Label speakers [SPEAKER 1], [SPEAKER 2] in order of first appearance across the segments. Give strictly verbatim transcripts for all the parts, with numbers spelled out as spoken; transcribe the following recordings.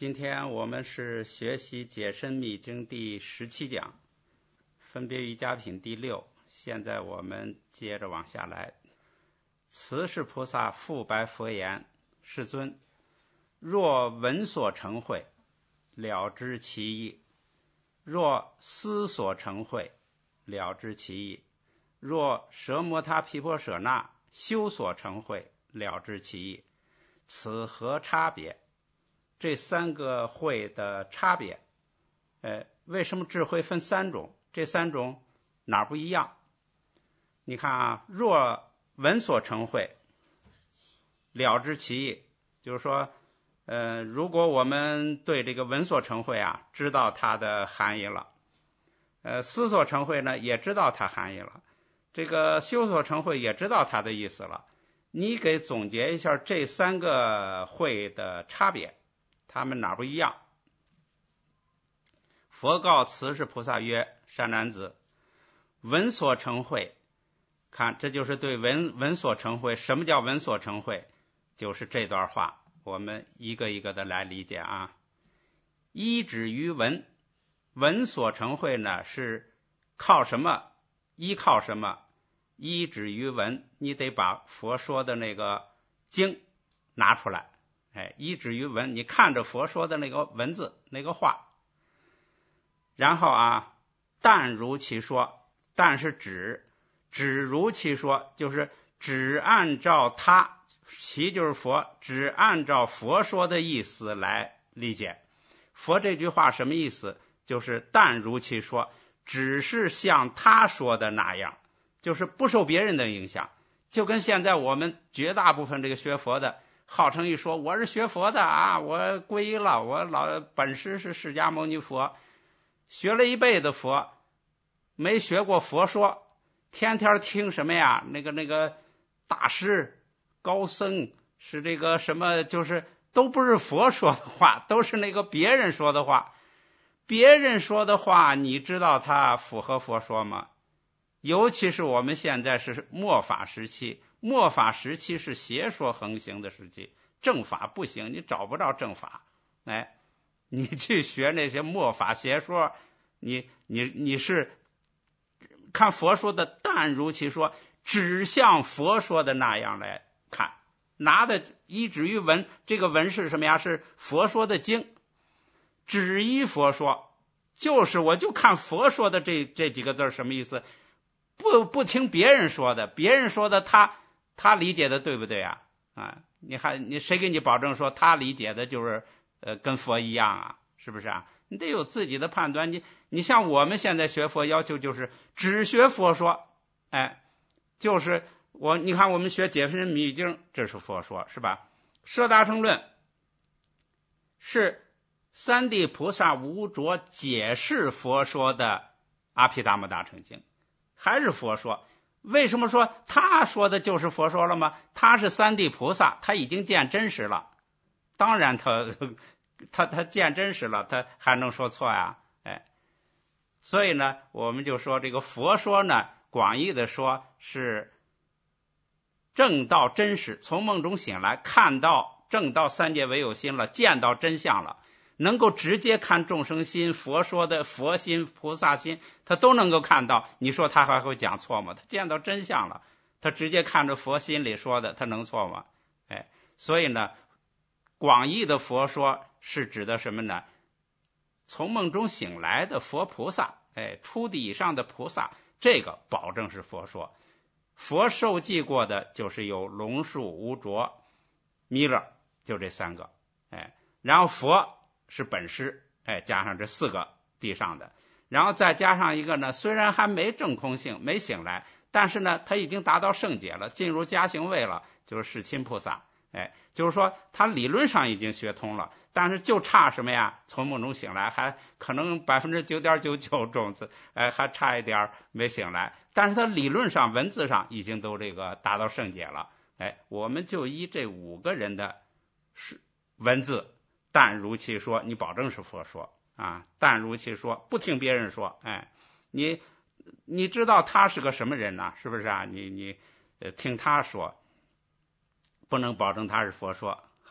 [SPEAKER 1] 今天我们是学习解深密经第十七讲，分别瑜伽品第六。现在我们接着往下来。慈氏菩萨复白佛言：世尊，若闻所成慧，了知其意；若思所成慧，了知其意；若舍摩他毗婆舍那修所成慧，了知其意。此何差别？这三个慧的差别，呃，为什么智慧分三种？这三种哪儿不一样？你看啊，若闻所成慧，了知其意，就是说，呃，如果我们对这个闻所成慧啊，知道它的含义了，呃，思所成慧呢，也知道它含义了，这个修所成慧也知道它的意思了。你给总结一下这三个慧的差别，他们哪不一样？佛告慈氏菩萨曰：善男子，闻所成慧，看，这就是对闻闻所成慧。什么叫闻所成慧？就是这段话，我们一个一个的来理解啊。依止于闻，闻所成慧呢，是靠什么？依靠什么？依止于闻，你得把佛说的那个经拿出来。哎，依止于闻，你看着佛说的那个文字那个话，然后啊，但如其说，但是指只如其说，就是只按照他，其就是佛，只按照佛说的意思来理解。佛这句话什么意思？就是但如其说，只是像他说的那样，就是不受别人的影响。就跟现在我们绝大部分这个学佛的号称一说，我是学佛的啊，我皈依了，我老本师是释迦牟尼佛，学了一辈子佛，没学过佛说，天天听什么呀？那个那个大师、高僧是这个什么，就是都不是佛说的话，都是那个别人说的话。别人说的话，你知道它符合佛说吗？尤其是我们现在是末法时期，末法时期是邪说横行的时期，正法不行，你找不着正法。哎，你去学那些末法邪说，你你你是看佛说的但如其说，只像佛说的那样来看，拿的依止于闻，这个闻是什么呀？是佛说的经，只依佛说，就是我就看佛说的这这几个字什么意思？不不听别人说的，别人说的他他理解的对不对啊？啊，你还你谁给你保证说他理解的就是呃跟佛一样啊？是不是啊？你得有自己的判断。你你像我们现在学佛要求就是只学佛说，哎，就是我你看我们学解深密经，这是佛说，是吧？摄大乘论是三地菩萨无着解释佛说的阿毗达摩大乘经。还是佛说，为什么说他说的就是佛说了吗？他是三地菩萨，他已经见真实了，当然他他他见真实了，他还能说错呀？哎，所以呢，我们就说这个佛说呢，广义的说是证到真实，从梦中醒来，看到证到三界唯有心了，见到真相了。能够直接看众生心，佛说的佛心、菩萨心，他都能够看到。你说他还会讲错吗？他见到真相了，他直接看着佛心里说的，他能错吗？哎，所以呢，广义的佛说是指的什么呢？从梦中醒来的佛菩萨，哎，初地以上的菩萨，这个保证是佛说。佛受记过的就是有龙树、无着、弥勒，就这三个，哎，然后佛是本师，哎，加上这四个地上的，然后再加上一个呢，虽然还没证空性，没醒来，但是呢，他已经达到圣解了，进入加行位了，就是世亲菩萨，哎，就是说他理论上已经学通了，但是就差什么呀？从梦中醒来，还可能百分之九点九九种子，哎，还差一点没醒来，但是他理论上、文字上已经都这个达到圣解了，哎，我们就依这五个人的是文字。但如其说，你保证是佛说啊！但如其说，不听别人说，哎，你你知道他是个什么人呢？是不是啊？你你呃听他说，不能保证他是佛说。好，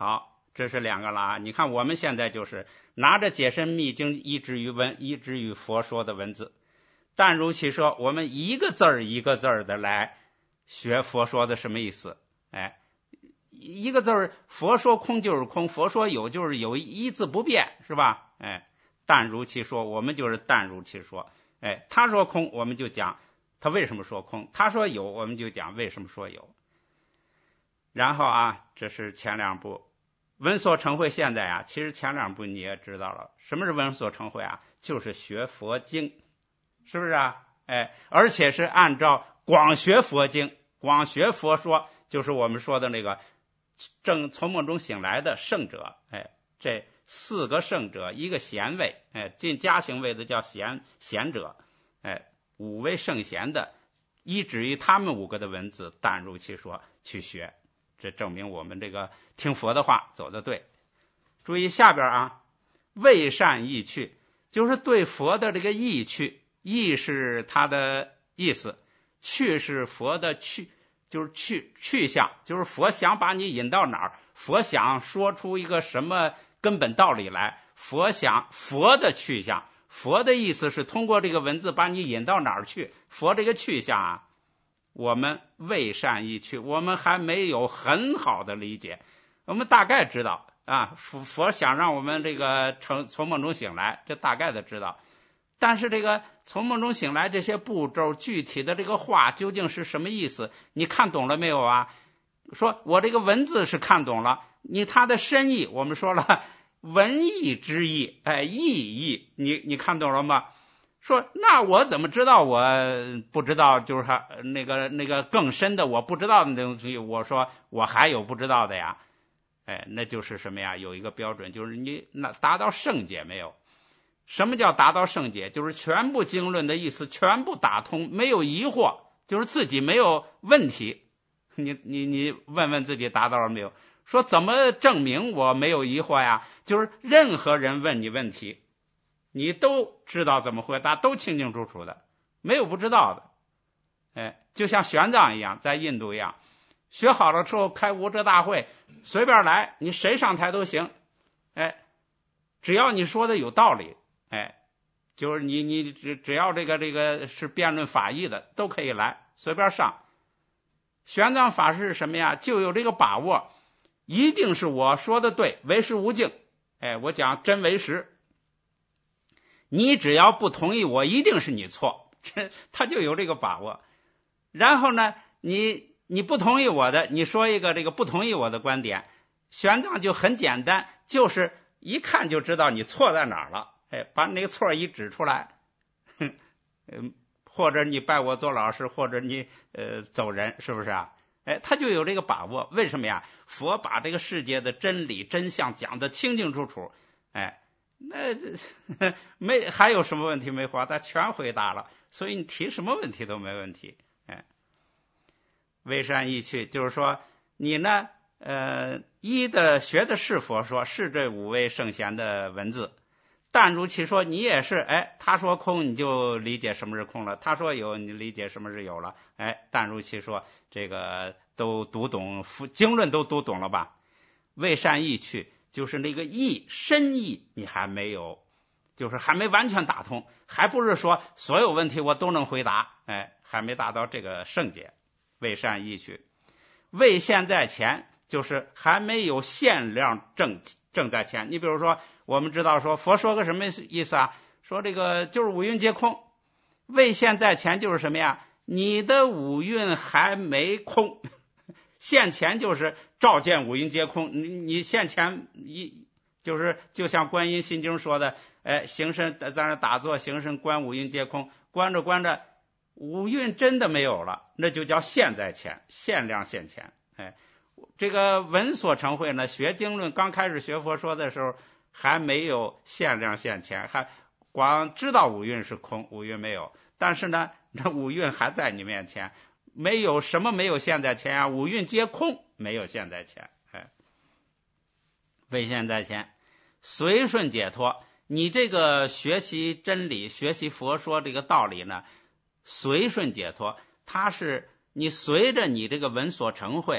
[SPEAKER 1] 这是两个了啊。你看我们现在就是拿着解深密经依止于文，依止于佛说的文字，但如其说，我们一个字儿一个字儿的来学佛说的什么意思。哎，一个字儿，佛说空就是空，佛说有就是有，一字不变，是吧？哎，但如其说，我们就是但如其说。哎，他说空，我们就讲他为什么说空；他说有，我们就讲为什么说有。然后啊，这是前两步。闻所成慧现在啊，其实前两步你也知道了，什么是闻所成慧啊？就是学佛经，是不是啊？哎，而且是按照广学佛经，广学佛说，就是我们说的那个正从梦中醒来的圣者。哎，这四个圣者，一个贤位，哎，进家行位的叫贤贤者，哎，五位圣贤的，依止于他们五个的文字，但如其说去学。这证明我们这个听佛的话走得对。注意下边啊，为善意趣，就是对佛的这个意趣，意是他的意思，趣是佛的去，就是去去向，就是佛想把你引到哪儿，佛想说出一个什么根本道理来，佛想佛的去向，佛的意思是通过这个文字把你引到哪儿去，佛这个去向啊，我们未善意趣，我们还没有很好的理解，我们大概知道啊，佛想让我们这个从从梦中醒来，这大概的知道，但是这个从梦中醒来这些步骤具体的这个话究竟是什么意思，你看懂了没有啊？说我这个文字是看懂了，你它的深意我们说了文艺之意，哎，意义你你看懂了吗？说那我怎么知道我不知道，就是还那个那个更深的我不知道的东西，我说我还有不知道的呀。哎，那就是什么呀？有一个标准，就是你那达到圣解没有？什么叫达到圣解？就是全部经论的意思全部打通，没有疑惑，就是自己没有问题。你你你问问自己达到了没有？说怎么证明我没有疑惑呀？就是任何人问你问题，你都知道怎么回答，都清清楚楚的，没有不知道的。哎，就像玄奘一样，在印度一样，学好了之后开无遮大会，随便来，你谁上台都行。哎，只要你说的有道理，哎，就是你你只只要这个这个是辩论法义的，都可以来，随便上。玄奘法师是什么呀？就有这个把握，一定是我说的对，为实无境。哎，我讲真为实。你只要不同意我，一定是你错，他就有这个把握。然后呢，你你不同意我的，你说一个这个不同意我的观点，玄奘就很简单，就是一看就知道你错在哪儿了，哎，把那个错一指出来，嗯，或者你拜我做老师，或者你呃走人，是不是啊？哎，他就有这个把握。为什么呀？佛把这个世界的真理真相讲得清清楚楚，哎。那没还有什么问题没回答？他全回答了，所以你提什么问题都没问题。哎，为善意趣，就是说你呢，呃，一的学的是佛说，是这五位圣贤的文字，但如其说，你也是，哎，他说空，你就理解什么是空了；他说有，你理解什么是有了。哎，但如其说，这个都读懂，经论都读懂了吧？为善意趣。就是那个意深意你还没有，就是还没完全打通，还不是说所有问题我都能回答，哎，还没达到这个圣解。为善意趣，为现在前，就是还没有限量正正在前。你比如说我们知道说佛说个什么意思啊？说这个就是五蕴皆空，为现在前就是什么呀？你的五蕴还没空，现前就是照见五蕴皆空，你你现前一就是就像观音心经说的，哎，行深在那打坐，行深观五蕴皆空，观着观着五蕴真的没有了，那就叫现在前，现量现前。哎，这个闻所成慧呢，学经论刚开始学佛说的时候还没有现量现前，还光知道五蕴是空，五蕴没有，但是呢那五蕴还在你面前，没有什么没有现在前啊，五蕴皆空，没有现在前。哎，为现在前，随顺解脱。你这个学习真理，学习佛说这个道理呢，随顺解脱，它是你随着你这个闻所成慧，哎，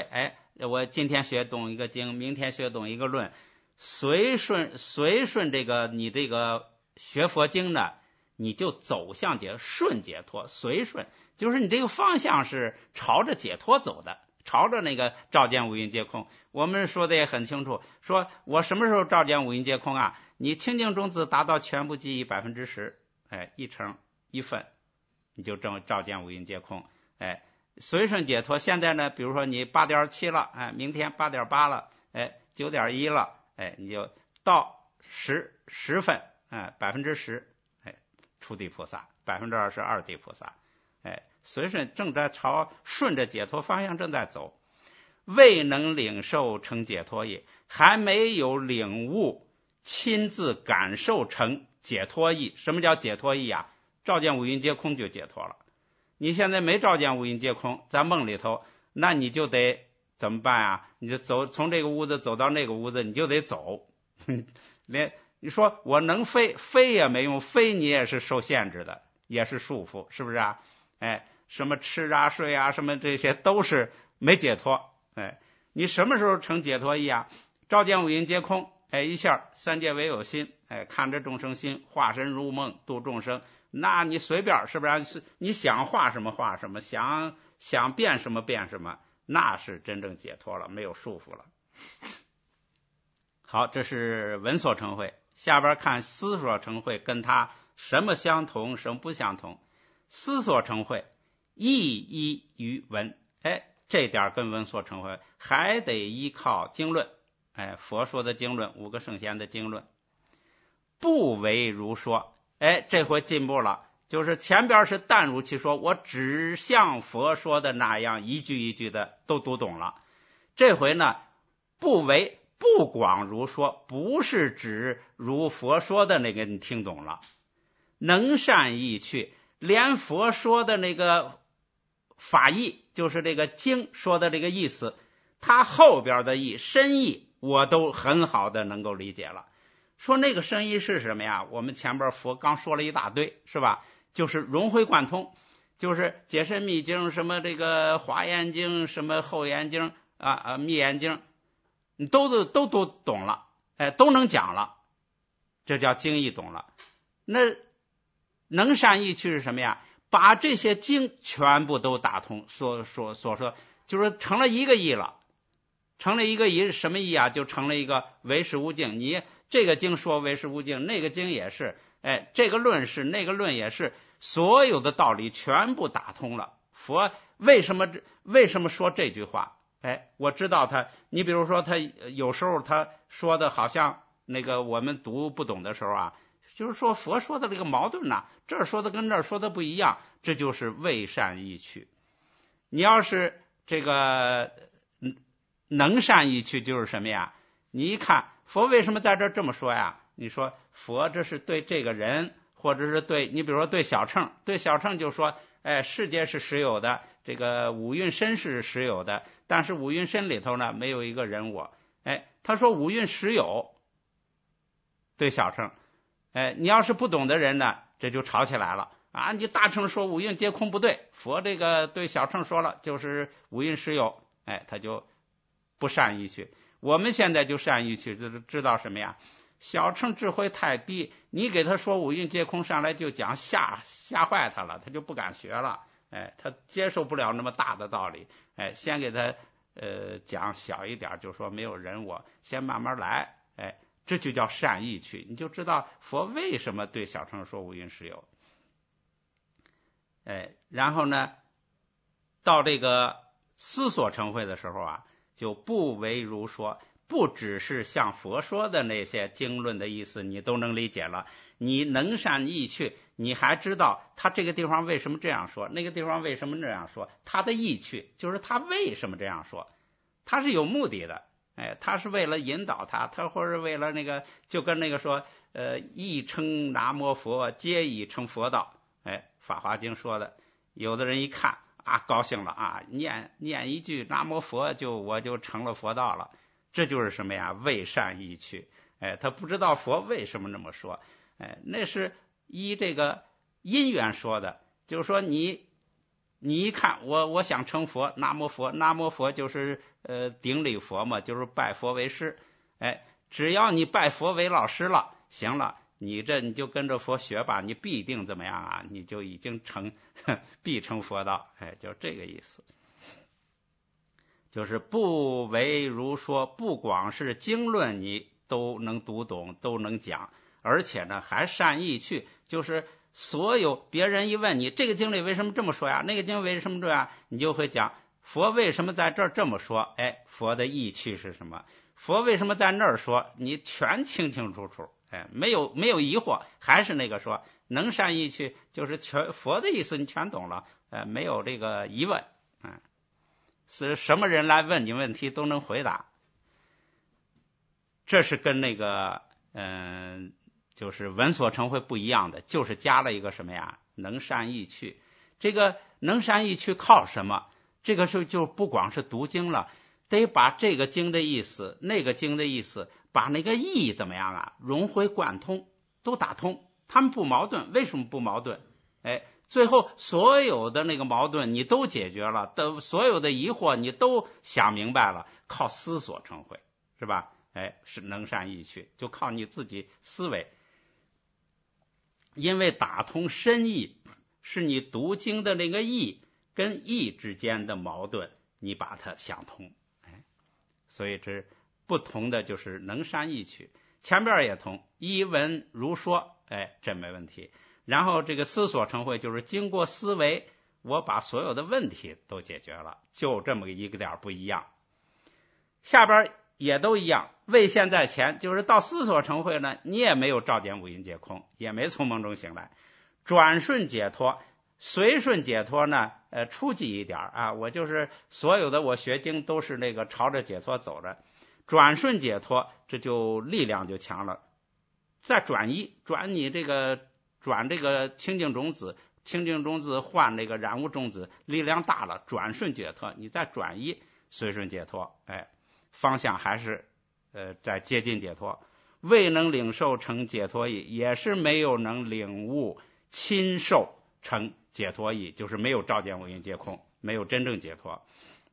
[SPEAKER 1] 我今天学懂一个经，明天学懂一个论，随顺随顺这个你这个学佛经呢，你就走向解顺解脱，随顺就是你这个方向是朝着解脱走的，朝着那个照见五蕴皆空。我们说的也很清楚，说我什么时候照见五蕴皆空啊？你清净种子达到全部记忆百分之十，哎，一成一分，你就正照见五蕴皆空。哎，随顺解脱。现在呢，比如说你八点七了，哎，明天八点八了，哎，九点一了，哎，你就到十十分，哎，百分之十，哎，初地菩萨，百分之二十二地菩萨，哎，随顺正在朝顺着解脱方向正在走，未能领受成解脱意，还没有领悟亲自感受成解脱意。什么叫解脱意啊？照见五蕴皆空就解脱了。你现在没照见五蕴皆空，在梦里头，那你就得怎么办啊？你就走，从这个屋子走到那个屋子，你就得走。连你说我能飞，飞也没用，飞你也是受限制的，也是束缚，是不是啊？哎，什么吃啊睡啊，什么这些都是没解脱。哎，你什么时候成解脱意啊？照见五蕴皆空，哎，一下三界唯有心，哎，看着众生心，化身如梦度众生。那你随便是不是？你想画什么画什么，想想变什么变什么，那是真正解脱了，没有束缚了。好，这是闻所成慧。下边看思所成慧，跟它什么相同，什么不相同？思所成慧，意依于闻，哎，这点跟闻所成慧还得依靠经论，哎，佛说的经论，五个圣贤的经论，不为如说。哎，这回进步了，就是前边是淡如其说，我只像佛说的那样一句一句的都读懂了。这回呢，不为不广如说，不是指如佛说的那个你听懂了，能善意去，连佛说的那个法义，就是这个经说的这个意思，它后边的意深意我都很好的能够理解了。说那个深意是什么呀？我们前边佛刚说了一大堆，是吧？就是融会贯通，就是解深密经，什么这个华严经，什么后严经啊啊密严经，你都都都都懂了，哎，都能讲了，这叫经义懂了。那能善意去是什么呀？把这些经全部都打通，所所所说就是成了一个义了，成了一个义是什么义啊？就成了一个唯识无境。你这个经说唯识无境，那个经也是，哎，这个论是，那个论也是，所有的道理全部打通了。佛为什么为什么说这句话？哎，我知道他，你比如说他有时候他说的好像那个我们读不懂的时候啊，就是说佛说的这个矛盾呐、啊，这儿说的跟这儿说的不一样，这就是为善意去。你要是这个能善意去，就是什么呀？你一看佛为什么在这这么说呀？你说佛这是对这个人，或者是对你比如说对小乘，对小乘就说，哎，世界是实有的，这个五蕴身是实有的，但是五蕴身里头呢没有一个人我。哎，他说五蕴实有，对小乘，哎，你要是不懂的人呢，这就吵起来了啊！你大乘说五蕴皆空不对，佛这个对小乘说了就是五蕴实有，哎，他就不善意去。我们现在就善意去知知道什么呀？小乘智慧太低，你给他说五蕴皆空，上来就讲吓吓坏他了，他就不敢学了，哎，他接受不了那么大的道理，哎，先给他呃讲小一点，就说没有人我，先慢慢来，哎，这就叫善意去，你就知道佛为什么对小乘说五蕴实有，哎，然后呢，到这个思所成慧的时候啊，就不为如说。不只是像佛说的那些经论的意思你都能理解了，你能善意去，你还知道他这个地方为什么这样说，那个地方为什么这样说，他的意趣就是他为什么这样说，他是有目的的，哎，他是为了引导他，他或者为了那个，就跟那个说，呃，一称南无佛，皆以成佛道，哎，法华经说的，有的人一看啊，高兴了啊，念念一句南无佛，就我就成了佛道了。这就是什么呀？为善意去，哎，他不知道佛为什么那么说，哎，那是依这个因缘说的，就是说你你一看我我想成佛，南无佛，南无佛就是呃顶礼佛嘛，就是拜佛为师。哎，只要你拜佛为老师了，行了，你这你就跟着佛学吧，你必定怎么样啊？你就已经成必成佛道。哎，就这个意思。就是不为如说，不光是经论你都能读懂，都能讲，而且呢还善意去，就是所有别人一问你这个经里为什么这么说呀，那个经为什么这样，你就会讲佛为什么在这儿这么说，哎，佛的意趣是什么，佛为什么在那儿说，你全清清楚楚，哎，没有没有疑惑，还是那个说能善意趣，就是全佛的意思你全懂了，呃，没有这个疑问，嗯。是什么人来问你问题都能回答，这是跟那个嗯、呃，就是闻所成慧不一样的，就是加了一个什么呀？能善意趣。这个能善意趣靠什么？这个时候就不光是读经了，得把这个经的意思、那个经的意思，把那个意义怎么样啊？融会贯通，都打通，他们不矛盾。为什么不矛盾？哎。最后所有的那个矛盾你都解决了，的所有的疑惑你都想明白了，靠思所成慧，是吧？哎，是能善意趣，就靠你自己思维。因为打通深意，是你读经的那个意跟意之间的矛盾，你把它想通。哎，所以这不同的就是能善意趣，前边也通，一闻如说，哎，这没问题。然后这个思所成慧就是经过思维，我把所有的问题都解决了，就这么一个点不一样。下边也都一样，未现在前，就是到思所成慧呢，你也没有照见五蕴皆空，也没从梦中醒来，转瞬解脱，随顺解脱呢，呃，初级一点啊，我就是所有的我学经都是那个朝着解脱走着，转瞬解脱，这就力量就强了，再转移，转你这个。转这个清净种子，清净种子换那个染污种子，力量大了，转瞬解脱，你再转移，随顺解脱，哎，方向还是呃在接近解脱。未能领受成解脱意，也是没有能领悟亲受成解脱意，就是没有照见五蕴皆空，没有真正解脱。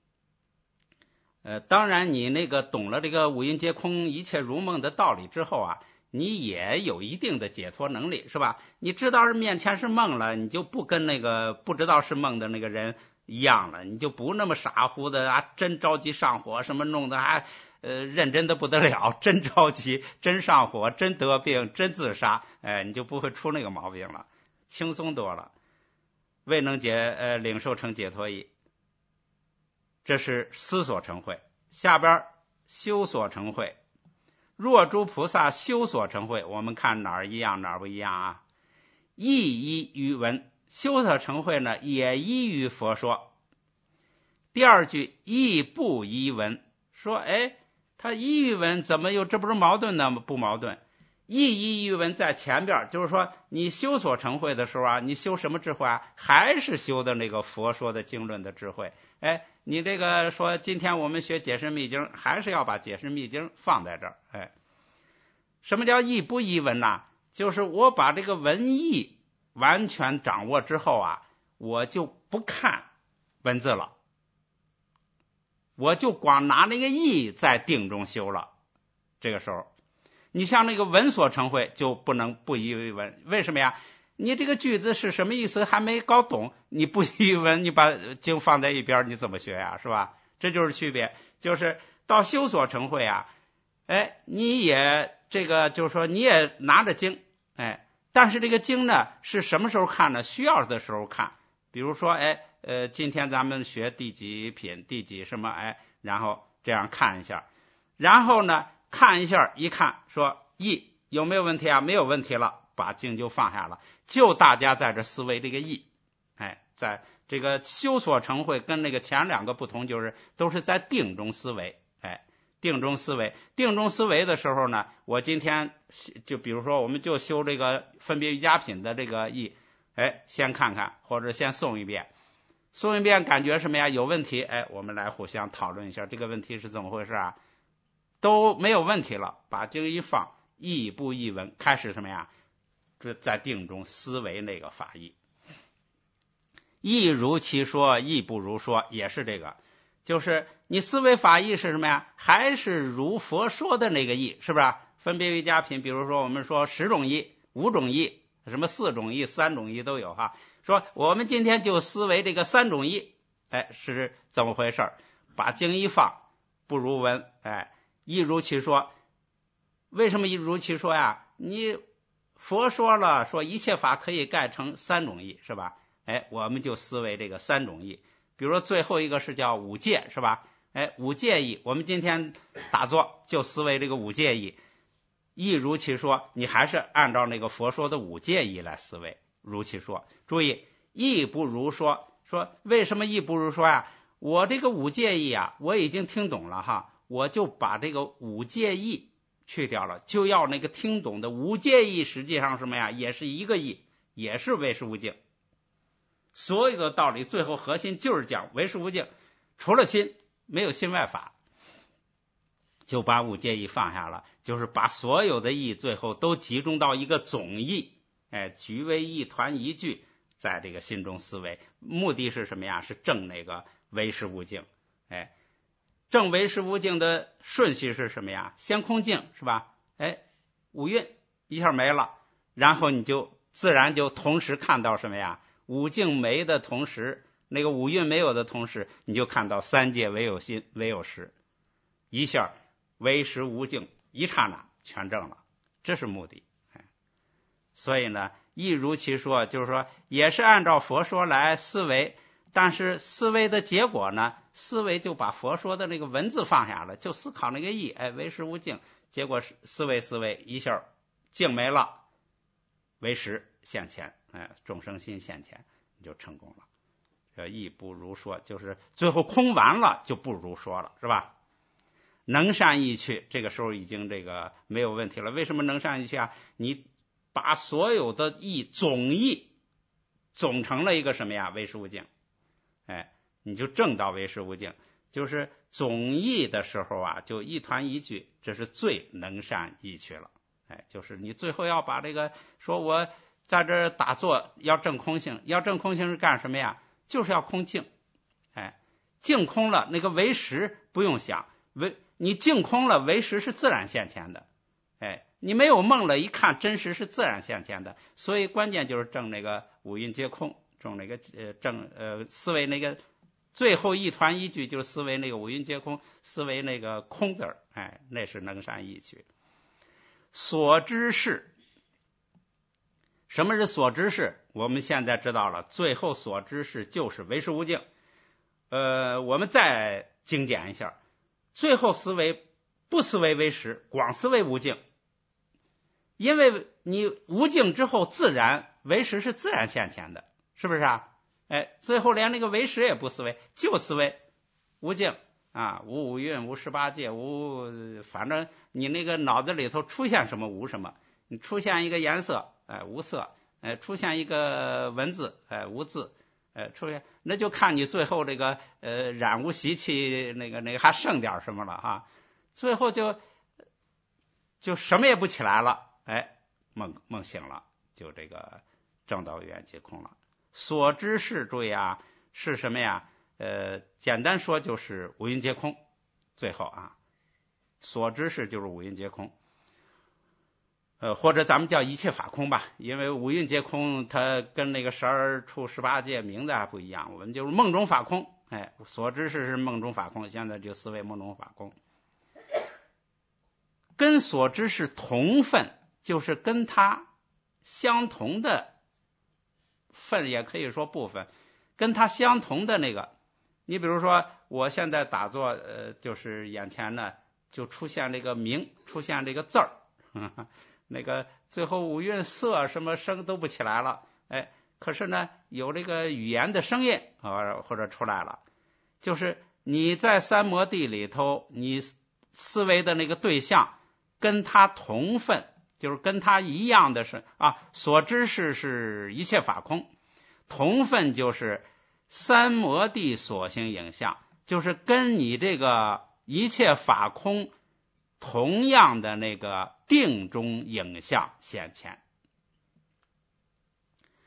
[SPEAKER 1] 呃，当然你那个懂了这个五蕴皆空，一切如梦的道理之后啊。你也有一定的解脱能力，是吧？你知道是面前是梦了，你就不跟那个不知道是梦的那个人一样了，你就不那么傻乎的啊，真着急上火，什么弄得还呃认真的不得了，真着急，真上火，真得病，真自杀，哎，你就不会出那个毛病了，轻松多了。未能解呃领受成解脱意，这是思所成慧。下边修所成慧。若诸菩萨修所成慧，我们看哪儿一样哪儿不一样啊？亦依于闻，修所成慧呢也依于佛说。第二句亦不依闻，说哎，他依于闻怎么又这不是矛盾呢？不矛盾。亦依于闻在前边，就是说你修所成慧的时候啊，你修什么智慧啊？还是修的那个佛说的经论的智慧。哎，你这个说今天我们学解释密经，还是要把解释密经放在这儿。哎，什么叫义不依闻呢？就是我把这个文义完全掌握之后啊，我就不看文字了，我就光拿那个义在定中修了。这个时候你像那个闻所成慧就不能不依于闻，为什么呀？你这个句子是什么意思还没搞懂，你不依于闻，你把经放在一边，你怎么学呀？是吧？这就是区别，就是到修所成慧啊，哎，你也这个就是说你也拿着经，哎，但是这个经呢是什么时候看呢？需要的时候看，比如说哎呃，今天咱们学第几品第几什么，哎，然后这样看一下，然后呢看一下一看说义有没有问题啊？没有问题了，把经就放下了，就大家在这思维这个义。哎，在这个修所成慧跟那个前两个不同，就是都是在定中思维。哎，定中思维，定中思维的时候呢，我今天就比如说我们就修这个分别瑜伽品的这个义，哎，先看看或者先诵一遍，诵一遍感觉什么呀？有问题，哎，我们来互相讨论一下这个问题是怎么回事啊？都没有问题了，把经一放，义不依闻，开始什么呀？这在定中思维那个法义。 亦如其说，亦不如说，也是这个，就是你思维法义是什么呀？还是如佛说的那个义，是不是？分别为佳品，比如说我们说十种义、五种义，什么四种义、三种义都有哈。说我们今天就思维这个三种义，哎，是怎么回事？把经一放，不如闻，哎，亦如其说。为什么亦如其说呀？你佛说了，说一切法可以概成三种义，是吧？哎，我们就思维这个三种义。比如说最后一个是叫五戒，是吧？哎，五戒义，我们今天打坐就思维这个五戒义。亦如其说，你还是按照那个佛说的五戒义来思维，如其说。注意，亦不如说，说为什么亦不如说呀？我这个五戒义啊，我已经听懂了哈，我就把这个五戒义去掉了，就要那个听懂的五戒义，实际上什么呀？也是一个义，也是唯识无境。所有的道理最后核心就是讲唯识无境，除了心没有心外法，就把五戒义放下了，就是把所有的义最后都集中到一个总义，哎，聚为一团一句，在这个心中思维，目的是什么呀？是证那个唯识无境。哎，证唯识无境的顺序是什么呀？先空境，是吧？哎，五蕴一下没了，然后你就自然就同时看到什么呀？五境没的同时，那个五蕴没有的同时，你就看到三界唯有心唯有识，一下唯识无境一刹那全证了，这是目的。哎，所以呢，亦如其说，就是说也是按照佛说来思维，但是思维的结果呢，思维就把佛说的那个文字放下了，就思考那个义，哎，唯识无境，结果思维思维一下境没了，唯识现前，哎，众生心现前，你就成功了。这亦不如说，就是最后空完了就不如说了，是吧？能善易去，这个时候已经这个没有问题了。为什么能善易去啊？你把所有的义总义总成了一个什么呀？唯识无境，哎，你就证到唯识无境。就是总义的时候啊，就一团一句，这是最能善易去了。哎，就是你最后要把这个说我在这打坐要证空性，要证空性是干什么呀？就是要空境。哎，境空了，那个唯识不用想，唯你境空了，唯识是自然现前的。哎，你没有梦了，一看真实是自然现前的。所以关键就是证那个五蕴皆空，证那个呃证呃思维那个最后一团一句，就是思维那个五蕴皆空，思维那个空字儿，哎，那是能善易去。所知是，什么是所知是？我们现在知道了，最后所知是就是唯识无境。呃，我们再精简一下，最后思维不思维唯识，广思维无境，因为你无境之后，自然唯识是自然现前的，是不是啊？哎，最后连那个唯识也不思维，就思维无境啊，无五蕴，无十八界，无，反正你那个脑子里头出现什么无什么，你出现一个颜色，哎，无色，哎，出现一个文字，哎，无字，哎，出现，那就看你最后这个呃染无习气，那个那个还剩点什么了哈，最后就就什么也不起来了，哎，梦梦醒了，就这个证到圆皆空了。所知是，注意啊，是什么呀？呃，简单说就是五蕴皆空。最后啊，所知是就是五蕴皆空，呃，或者咱们叫一切法空吧，因为五蕴皆空，它跟那个十二处十八界名字还不一样，我们就是梦中法空。哎，所知是是梦中法空，现在就思维梦中法空，跟所知是同分，就是跟它相同的。分也可以说部分，跟它相同的那个，你比如说我现在打坐，呃，就是眼前呢就出现这个名，出现这个字儿，呵呵，那个最后五蕴色什么声都不起来了，哎，可是呢有这个语言的声音啊或者出来了，就是你在三摩地里头，你思维的那个对象跟它同分。就是跟他一样的是啊，所知是是一切法空，同分就是三摩地所行影像，就是跟你这个一切法空同样的那个定中影像现前。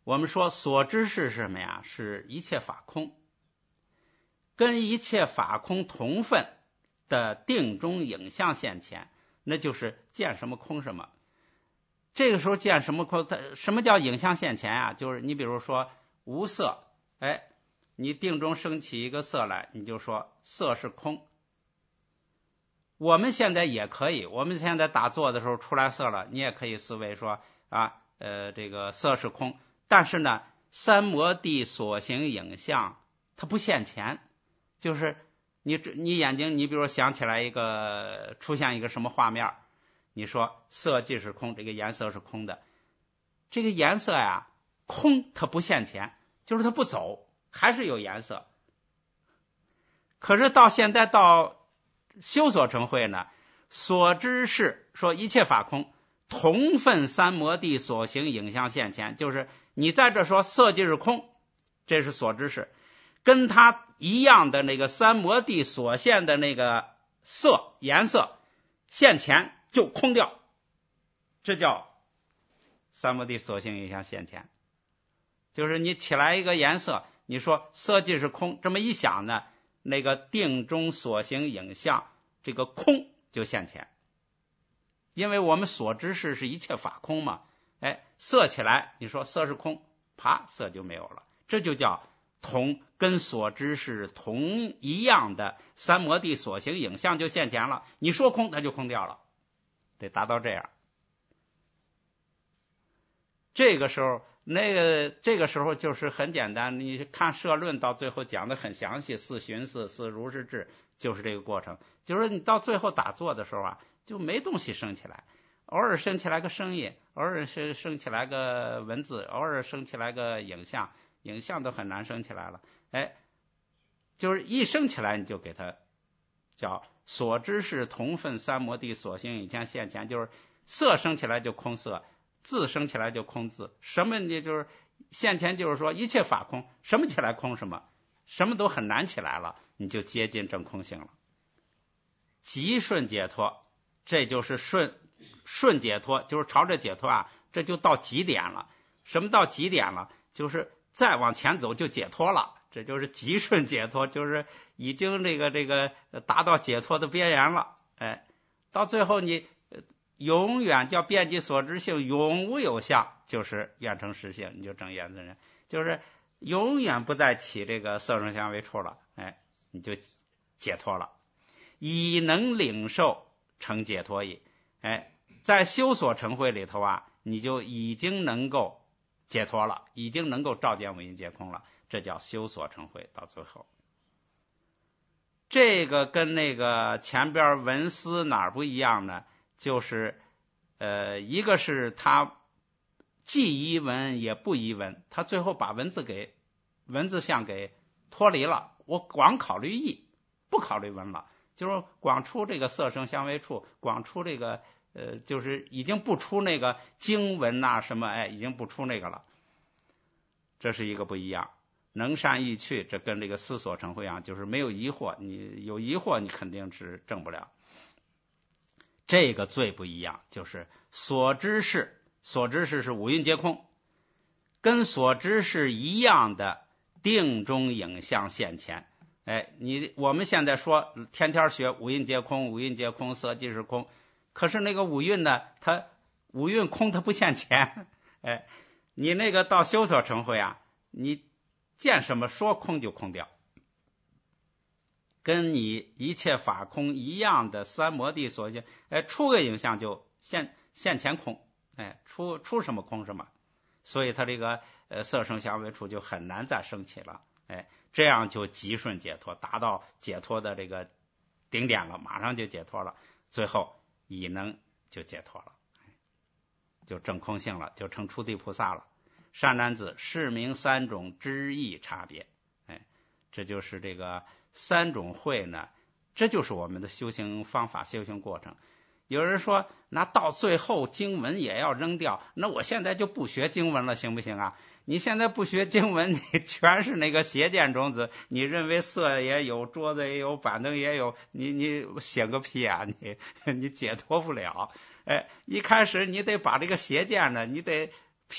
[SPEAKER 1] 我们说所知是什么呀？是一切法空，跟一切法空同分的定中影像现前，那就是见什么空什么。这个时候见什么空，它什么叫影像现前啊？就是你比如说无色，哎，你定中升起一个色来，你就说色是空。我们现在也可以，我们现在打坐的时候出来色了，你也可以思维说啊，呃，这个色是空。但是呢，三摩地所行影像它不现前，就是你你眼睛，你比如说想起来一个出现一个什么画面，你说色即是空，这个颜色是空的，这个颜色呀空它不现前，就是它不走，还是有颜色。可是到现在到修所成慧呢，所知是说一切法空，同分三摩地所行影像现前，就是你在这说色即是空，这是所知是，跟它一样的那个三摩地所现的那个色颜色现前就空掉，这叫三摩地所行影像现前。就是你起来一个颜色，你说色即是空，这么一想呢，那个定中所行影像这个空就现前，因为我们所知是是一切法空嘛，哎，色起来，你说色是空，啪，色就没有了，这就叫同跟所知是同一样的三摩地所行影像就现前了，你说空它就空掉了，得达到这样。这个时候那个这个时候就是很简单，你看社论到最后讲的很详细，四寻思四如是智，就是这个过程，就是你到最后打坐的时候啊，就没东西升起来，偶尔升起来个声音，偶尔升升起来个文字，偶尔升起来个影像，影像都很难升起来了，哎，就是一升起来你就给它叫所知是同分三摩地所行影像现前，就是色升起来就空色，字升起来就空字，什么你就是现前，就是说一切法空，什么起来空什么，什么都很难起来了，你就接近正空性了。极顺解脱，这就是顺顺解脱，就是朝着解脱啊，这就到极点了。什么到极点了？就是再往前走就解脱了，这就是极顺解脱，就是已经这个这个达到解脱的边缘了。哎，到最后你永远叫遍及所知性，永无有相，就是愿成实性，你就证愿成人，就是永远不再起这个色声香味触了，哎，你就解脱了，已能领受成解脱矣。哎，在修所成慧里头啊，你就已经能够解脱了，已经能够照见五蕴皆空了，这叫修所成慧。到最后，这个跟那个前边文思哪儿不一样呢？就是呃，一个是他既疑文也不疑文，他最后把文字给文字相给脱离了，我光考虑义，不考虑文了，就是光出这个色声香味触，光出这个呃，就是已经不出那个经文呐、啊、什么，哎，已经不出那个了，这是一个不一样。能善易去，这跟这个思所成慧一样，就是没有疑惑，你有疑惑你肯定是证不了。这个最不一样，就是所知是，所知是是五蕴皆空，跟所知是一样的定中影像现前。哎，你我们现在说天天学五蕴皆空，五蕴皆空，色即是空，可是那个五蕴呢，它五蕴空它不现前。哎，你那个到修所成慧啊，你见什么说空就空掉，跟你一切法空一样的三摩地所行，哎，出个影像就现现前空，哎，出出什么空什么，所以它这个呃色声香味触就很难再升起了，哎，这样就极顺解脱，达到解脱的这个顶点了，马上就解脱了，最后已能就解脱了，就证空性了，就成初地菩萨了。善男子，是名三种知义差别，哎，这就是这个三种慧呢，这就是我们的修行方法、修行过程。有人说，那到最后经文也要扔掉，那我现在就不学经文了，行不行啊？你现在不学经文，你全是那个邪见种子，你认为色也有，桌子也有，板凳也有，你你写个屁啊！你你解脱不了。哎，一开始你得把这个邪见呢，你得批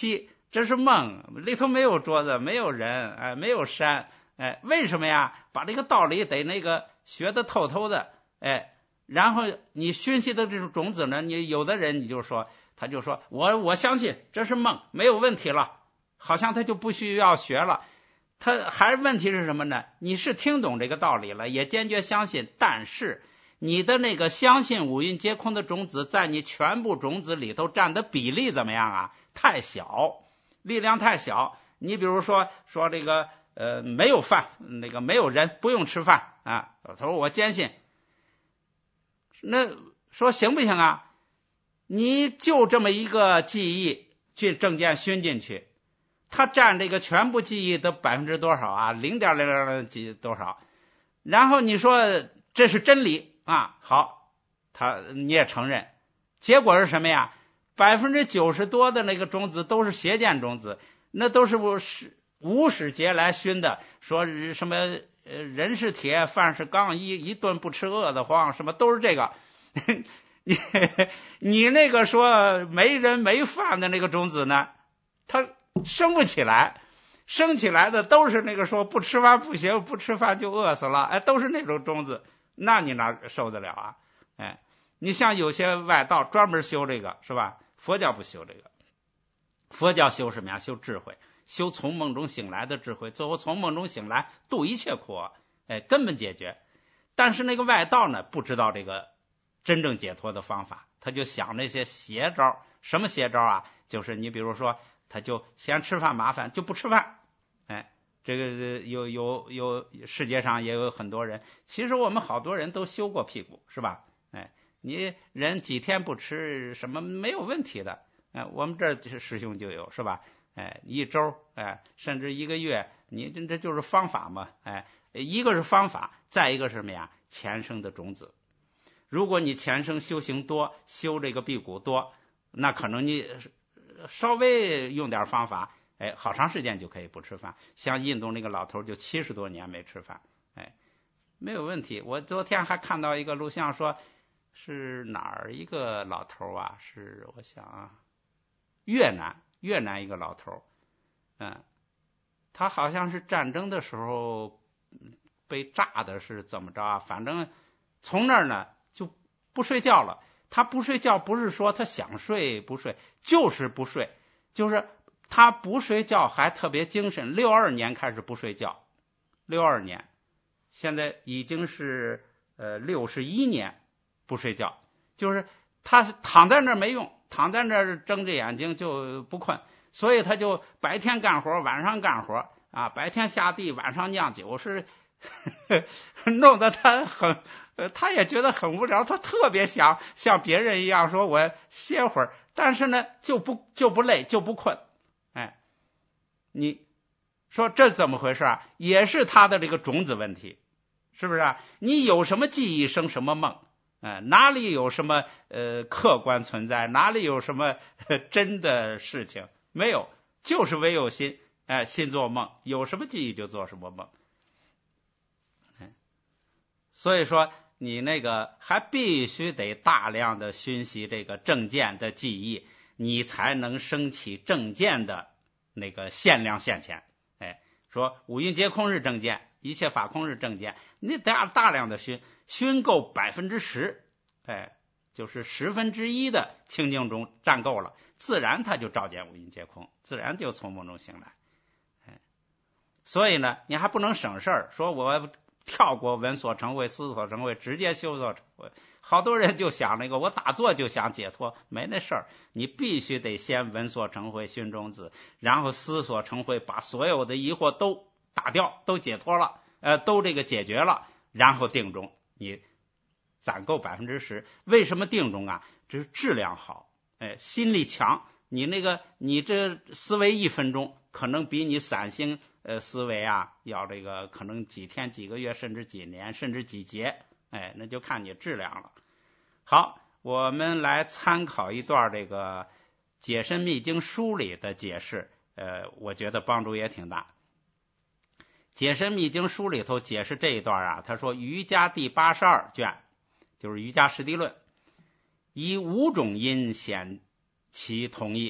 [SPEAKER 1] 这是梦，里头没有桌子，没有人，哎，没有山，哎，为什么呀？把这个道理得那个学得透透的，哎，然后你熏习的这种种子呢，你有的人你就说，他就说我我相信这是梦，没有问题了，好像他就不需要学了。他还问题是什么呢？你是听懂这个道理了，也坚决相信，但是你的那个相信五蕴皆空的种子，在你全部种子里头占的比例怎么样啊？太小，力量太小。你比如说说这个呃没有饭，那个没有人，不用吃饭啊。他说我坚信，那说行不行啊？你就这么一个记忆去正见熏进去。它占这个全部记忆的百分之多少啊？零点零零几多少？然后你说这是真理啊？好，他你也承认，结果是什么呀？百分之九十多的那个种子都是邪见种子，那都是无始无始劫来熏的，说什么呃人是铁，饭是钢，一一顿不吃饿得慌，什么都是这个。你你那个说没人没饭的那个种子呢，它生不起来，生起来的都是那个说不吃饭不行，不吃饭就饿死了，哎，都是那种种子，那你哪受得了啊？哎，你像有些外道专门修这个是吧？佛教不修这个，佛教修什么呀？修智慧，修从梦中醒来的智慧，最后从梦中醒来度一切苦，哎，根本解决。但是那个外道呢，不知道这个真正解脱的方法，他就想那些邪招。什么邪招啊？就是你比如说他就嫌吃饭麻烦，就不吃饭。哎，这个有有有世界上也有很多人，其实我们好多人都修过屁股，是吧？哎，你人几天不吃什么没有问题的。哎，我们这师兄就有，是吧？哎，一周，哎，甚至一个月，你这这就是方法嘛。哎，一个是方法，再一个是什么呀？前生的种子。如果你前生修行多，修这个辟谷多，那可能你稍微用点方法，哎，好长时间就可以不吃饭。像印度那个老头就七十多年没吃饭，哎，没有问题。我昨天还看到一个录像，说是哪儿一个老头啊？是我想啊，越南越南一个老头，嗯，他好像是战争的时候被炸的，是怎么着啊？反正从那儿呢就不睡觉了。他不睡觉不是说他想睡不睡，就是不睡，就是他不睡觉还特别精神。六二年开始不睡觉，六二年，现在已经是呃六十一年不睡觉，就是他躺在那儿没用，躺在那儿睁着眼睛就不困，所以他就白天干活，晚上干活啊，白天下地，晚上酿酒，是弄得他很。呃，他也觉得很无聊，他特别想像别人一样说我歇会儿，但是呢就不就不累就不困。哎，你说这怎么回事啊？也是他的这个种子问题，是不是啊？你有什么记忆生什么梦，呃、哪里有什么呃客观存在，哪里有什么、呃、真的事情？没有，就是唯有心，哎、呃，心做梦，有什么记忆就做什么梦。哎，所以说你那个还必须得大量的熏习这个正见的记忆，你才能升起正见的那个限量现前。哎，说五蕴皆空是正见，一切法空是正见，你得大量的熏，熏够百分之十，哎，就是十分之一的清净中占够了，自然它就照见五蕴皆空，自然就从梦中醒来。哎，所以呢，你还不能省事儿，说我跳过闻所成慧、思所成慧，直接修所成慧。好多人就想那个，我打坐就想解脱，没那事儿。你必须得先闻所成慧、熏种子，然后思所成慧，把所有的疑惑都打掉，都解脱了，呃，都这个解决了，然后定中，你攒够百分之十。为什么定中啊？这是质量好，哎，心力强。你那个，你这思维一分钟，可能比你散心呃思维啊，要这个可能几天、几个月，甚至几年，甚至几节，哎，那就看你质量了。好，我们来参考一段这个《解深密经书》里的解释，呃，我觉得帮助也挺大。《解深密经书》里头解释这一段啊，他说瑜伽第八十二卷，就是瑜伽师地论，以五种因显其同义，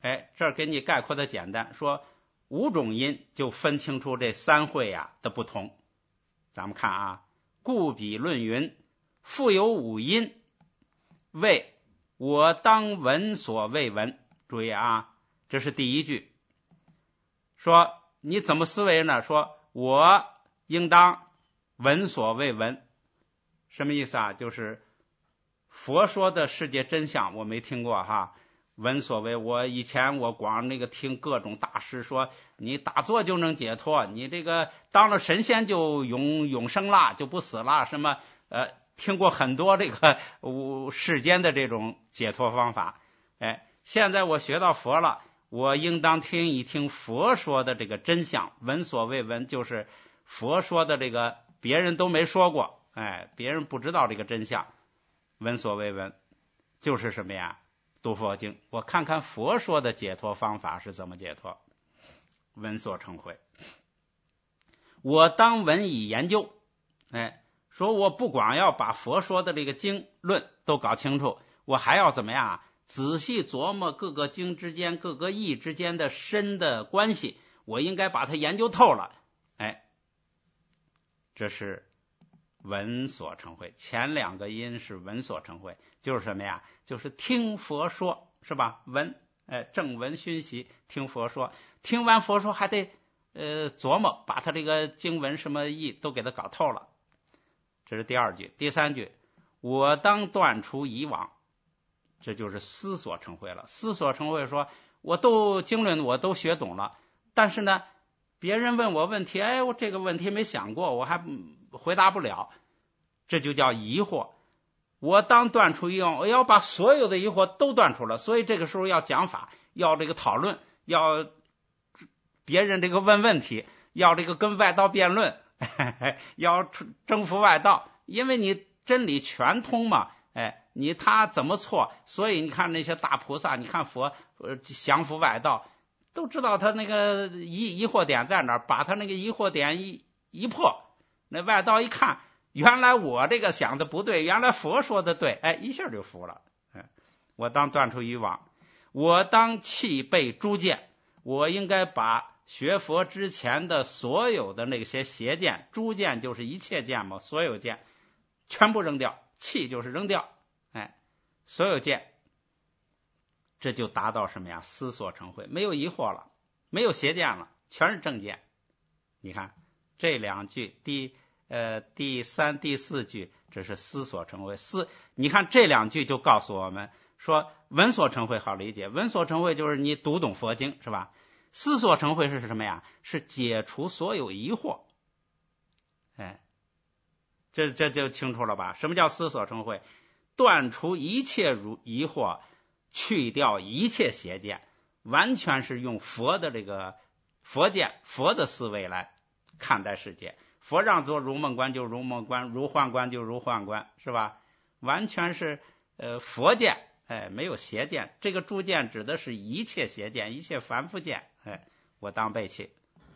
[SPEAKER 1] 哎，这儿给你概括的简单，说五种因就分清楚这三会呀、啊、的不同。咱们看啊，故彼论云：复有五因，谓我当闻所未闻。注意啊，这是第一句。说你怎么思维呢？说我应当闻所未闻。什么意思啊？就是佛说的世界真相我没听过哈。闻所谓，我以前我光那个听各种大师说你打坐就能解脱，你这个当了神仙就永永生了，就不死了，什么呃听过很多这个呃世间的这种解脱方法。哎，现在我学到佛了，我应当听一听佛说的这个真相。闻所未闻就是佛说的这个别人都没说过，哎，别人不知道这个真相。闻所未闻就是什么呀？读佛经，我看看佛说的解脱方法是怎么解脱。闻所成慧，我当闻以研究。哎，说我不光要把佛说的这个经论都搞清楚，我还要怎么样？仔细琢磨各个经之间、各个义之间的深的关系，我应该把它研究透了。哎，这是闻所成慧。前两个因是闻所成慧，就是什么呀？就是听佛说，是吧？闻，哎，正闻熏习，听佛说，听完佛说还得呃琢磨，把他这个经文什么意都给他搞透了。这是第二句。第三句，我当断除以往，这就是思所成慧了。思所成慧说，我都经论我都学懂了，但是呢，别人问我问题，哎，我这个问题没想过，我还回答不了，这就叫疑惑。我当断除疑惑，我要把所有的疑惑都断除了，所以这个时候要讲法，要这个讨论，要别人这个问问题，要这个跟外道辩论，要征服外道，因为你真理全通嘛，哎，你他怎么错？所以你看那些大菩萨，你看佛呃降服外道，都知道他那个疑疑惑点在哪儿，把他那个疑惑点一一破，那外道一看，原来我这个想的不对，原来佛说的对，哎，一下就服了。哎，我当断除以往，我当弃背诸见，我应该把学佛之前的所有的那些邪见，诸见就是一切见嘛，所有见全部扔掉，弃就是扔掉，哎，所有见，这就达到什么呀？思所成慧，没有疑惑了，没有邪见了，全是正见。你看这两句，第呃第三、第四句，这是思所成慧。思，你看这两句就告诉我们说，闻所成慧好理解，闻所成慧就是你读懂佛经，是吧？思所成慧是什么呀？是解除所有疑惑。哎，这这就清楚了吧？什么叫思所成慧？断除一切疑惑，去掉一切邪见，完全是用佛的这个佛见、佛的思维来看待世界。佛让做如梦观就如梦观，如幻观就如幻观，是吧？完全是呃佛见，哎，没有邪见。这个诸见指的是一切邪见，一切凡夫见，哎，我当背弃。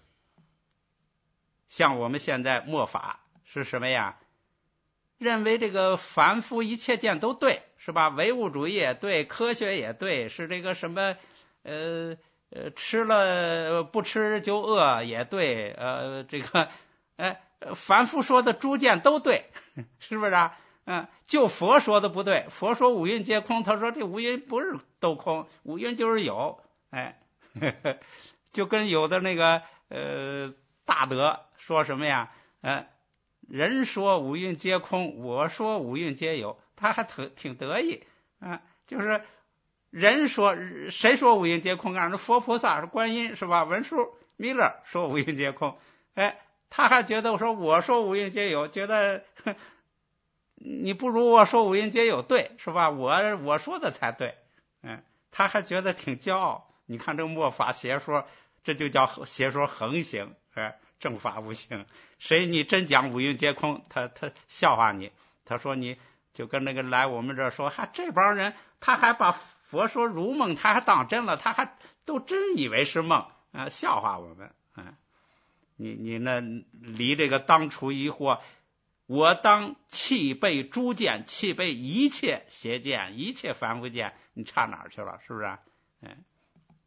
[SPEAKER 1] 像我们现在末法是什么呀？认为这个凡夫一切见都对，是吧？唯物主义也对，科学也对，是这个什么呃呃吃了不吃就饿也对，呃这个哎凡夫说的诸见都对，是不是啊？嗯，就佛说的不对，佛说五蕴皆空，他说这五蕴不是都空，五蕴就是有，哎，呵呵，就跟有的那个呃大德说什么呀？呃，人说五蕴皆空，我说五蕴皆有，他还挺挺得意啊，就是人说谁说五蕴皆空啊？那佛菩萨是观音是吧？文殊弥勒说五蕴皆空，哎，他还觉得我说我说五蕴皆有，觉得你不如我说五蕴皆有对，是吧？我我说的才对，嗯，他还觉得挺骄傲。你看这个末法邪说，这就叫邪说横行，哎，正法无形。谁你真讲五蕴皆空，他他笑话你，他说你就跟那个来我们这说，还这帮人他还把佛说如梦，他还当真了，他还都真以为是梦啊，笑话我们，嗯，你你那离这个当除疑惑。我当弃背诸见，弃背一切邪见，一切凡夫见，你差哪儿去了？是不是？嗯，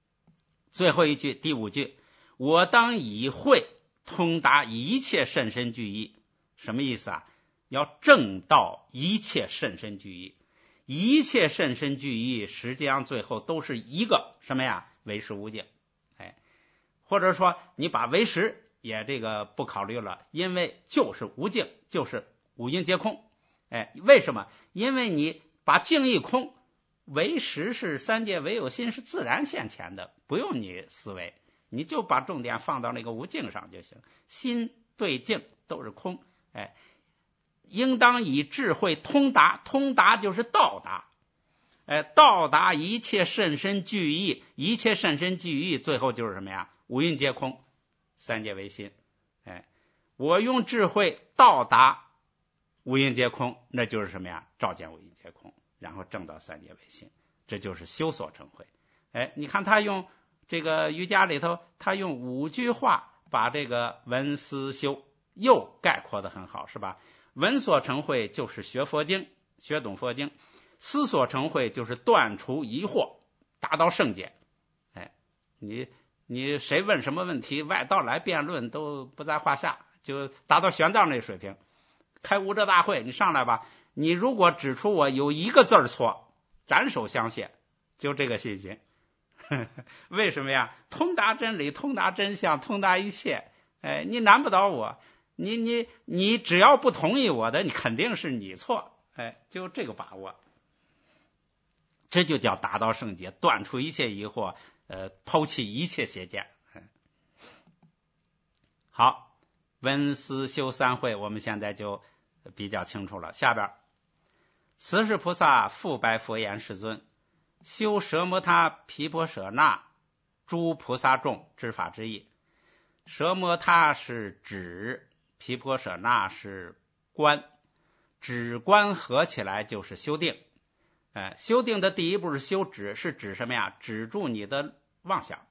[SPEAKER 1] 最后一句，第五句，我当以慧通达一切甚深具义。什么意思啊？要证到一切甚深具义。一切甚深具义实际上最后都是一个什么呀？唯识无境。哎，或者说你把唯识也这个不考虑了，因为就是无境，就是五蕴皆空。哎，为什么？因为你把境一空，唯识是三界唯有心，是自然现前的，不用你思维，你就把重点放到那个无境上就行。心对境都是空。哎，应当以智慧通达，通达就是到达。哎，到达一切甚深具义，一切甚深具义最后就是什么呀？五蕴皆空，三界唯心。哎，我用智慧到达五蕴皆空，那就是什么呀？照见五蕴皆空，然后证到三界唯心，这就是修所成慧。哎，你看他用这个瑜伽里头，他用五句话把这个闻思修又概括的很好，是吧？闻所成慧就是学佛经，学懂佛经；思所成慧就是断除疑惑，达到圣解。哎，你你谁问什么问题，外道来辩论都不在话下，就达到玄奘那水平。开悟者大会，你上来吧，你如果指出我有一个字儿错，斩首相谢，就这个信心。为什么呀？通达真理，通达真相，通达一切。哎，你难不倒我，你你你只要不同意我的，你肯定是你错。哎，就这个把握，这就叫达到圣解，断除一切疑惑，呃，抛弃一切邪见。哎、好，闻思修三慧，我们现在就比较清楚了。下边，慈氏菩萨复白佛言：世尊，修舍摩他毗婆舍那诸菩萨众之法之意。舍摩他是指，毗婆舍那是观，止观合起来就是修定。哎，修定的第一步是修止，是指什么呀？止住你的妄想。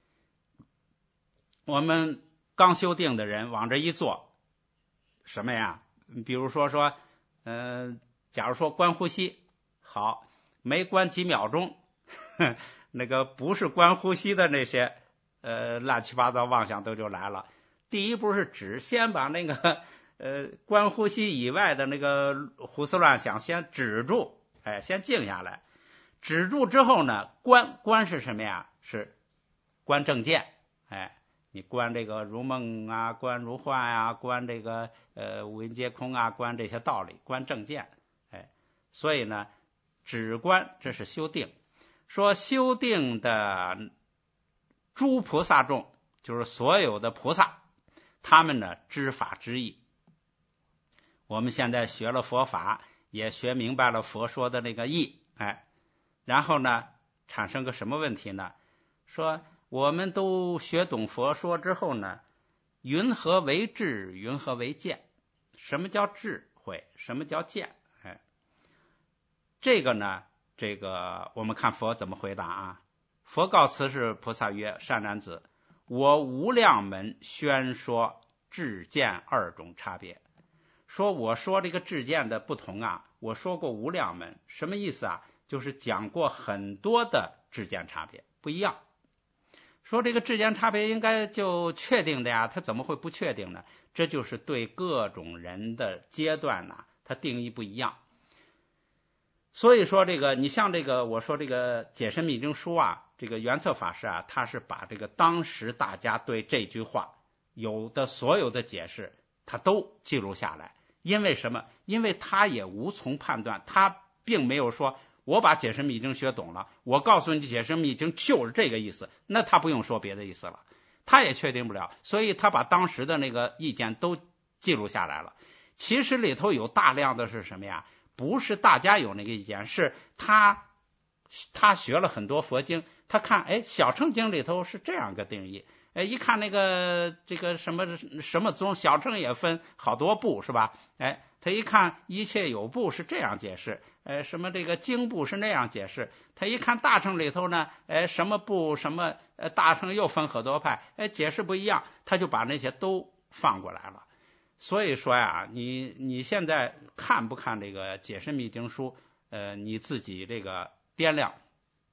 [SPEAKER 1] 我们刚修定的人往这一坐，什么呀？比如说说，嗯、呃，假如说观呼吸，好，没观几秒钟，呵那个不是观呼吸的那些呃乱七八糟妄想都就来了。第一步是止，先把那个呃观呼吸以外的那个胡思乱想先止住，哎，先静下来。止住之后呢，观观是什么呀？是观正见。哎，你观这个如梦啊，观如幻啊，观这个呃五蕴皆空啊，观这些道理，观正见。哎，所以呢，止观这是修定。说修定的诸菩萨众，就是所有的菩萨，他们呢知法之意。我们现在学了佛法，也学明白了佛说的那个意，哎，然后呢产生个什么问题呢？说我们都学懂佛说之后呢，云何为智，云何为见？什么叫智慧？什么叫见？哎，这个呢，这个我们看佛怎么回答啊？佛告慈氏菩萨曰：善男子，我无量门宣说智见二种差别。说我说这个智见的不同啊，我说过无量门，什么意思啊？就是讲过很多的智见差别不一样。说这个智见差别应该就确定的呀，它怎么会不确定呢？这就是对各种人的阶段呢、啊，它定义不一样。所以说这个，你像这个我说这个解深密经书啊，这个圆策法师啊，他是把这个当时大家对这句话有的所有的解释，他都记录下来。因为什么？因为他也无从判断，他并没有说我把解深密经学懂了，我告诉你解深密经就是这个意思，那他不用说别的意思了，他也确定不了，所以他把当时的那个意见都记录下来了。其实里头有大量的是什么呀？不是大家有那个意见，是他他学了很多佛经，他看哎小乘经里头是这样个定义，哎一看那个这个什么什么宗小乘也分好多部是吧？哎他一看一切有部是这样解释，哎什么这个经部是那样解释，他一看大乘里头呢，哎什么部什么呃大乘又分很多派，哎解释不一样，他就把那些都放过来了。所以说呀，你你现在看不看这个解深密经书，呃，你自己这个掂量，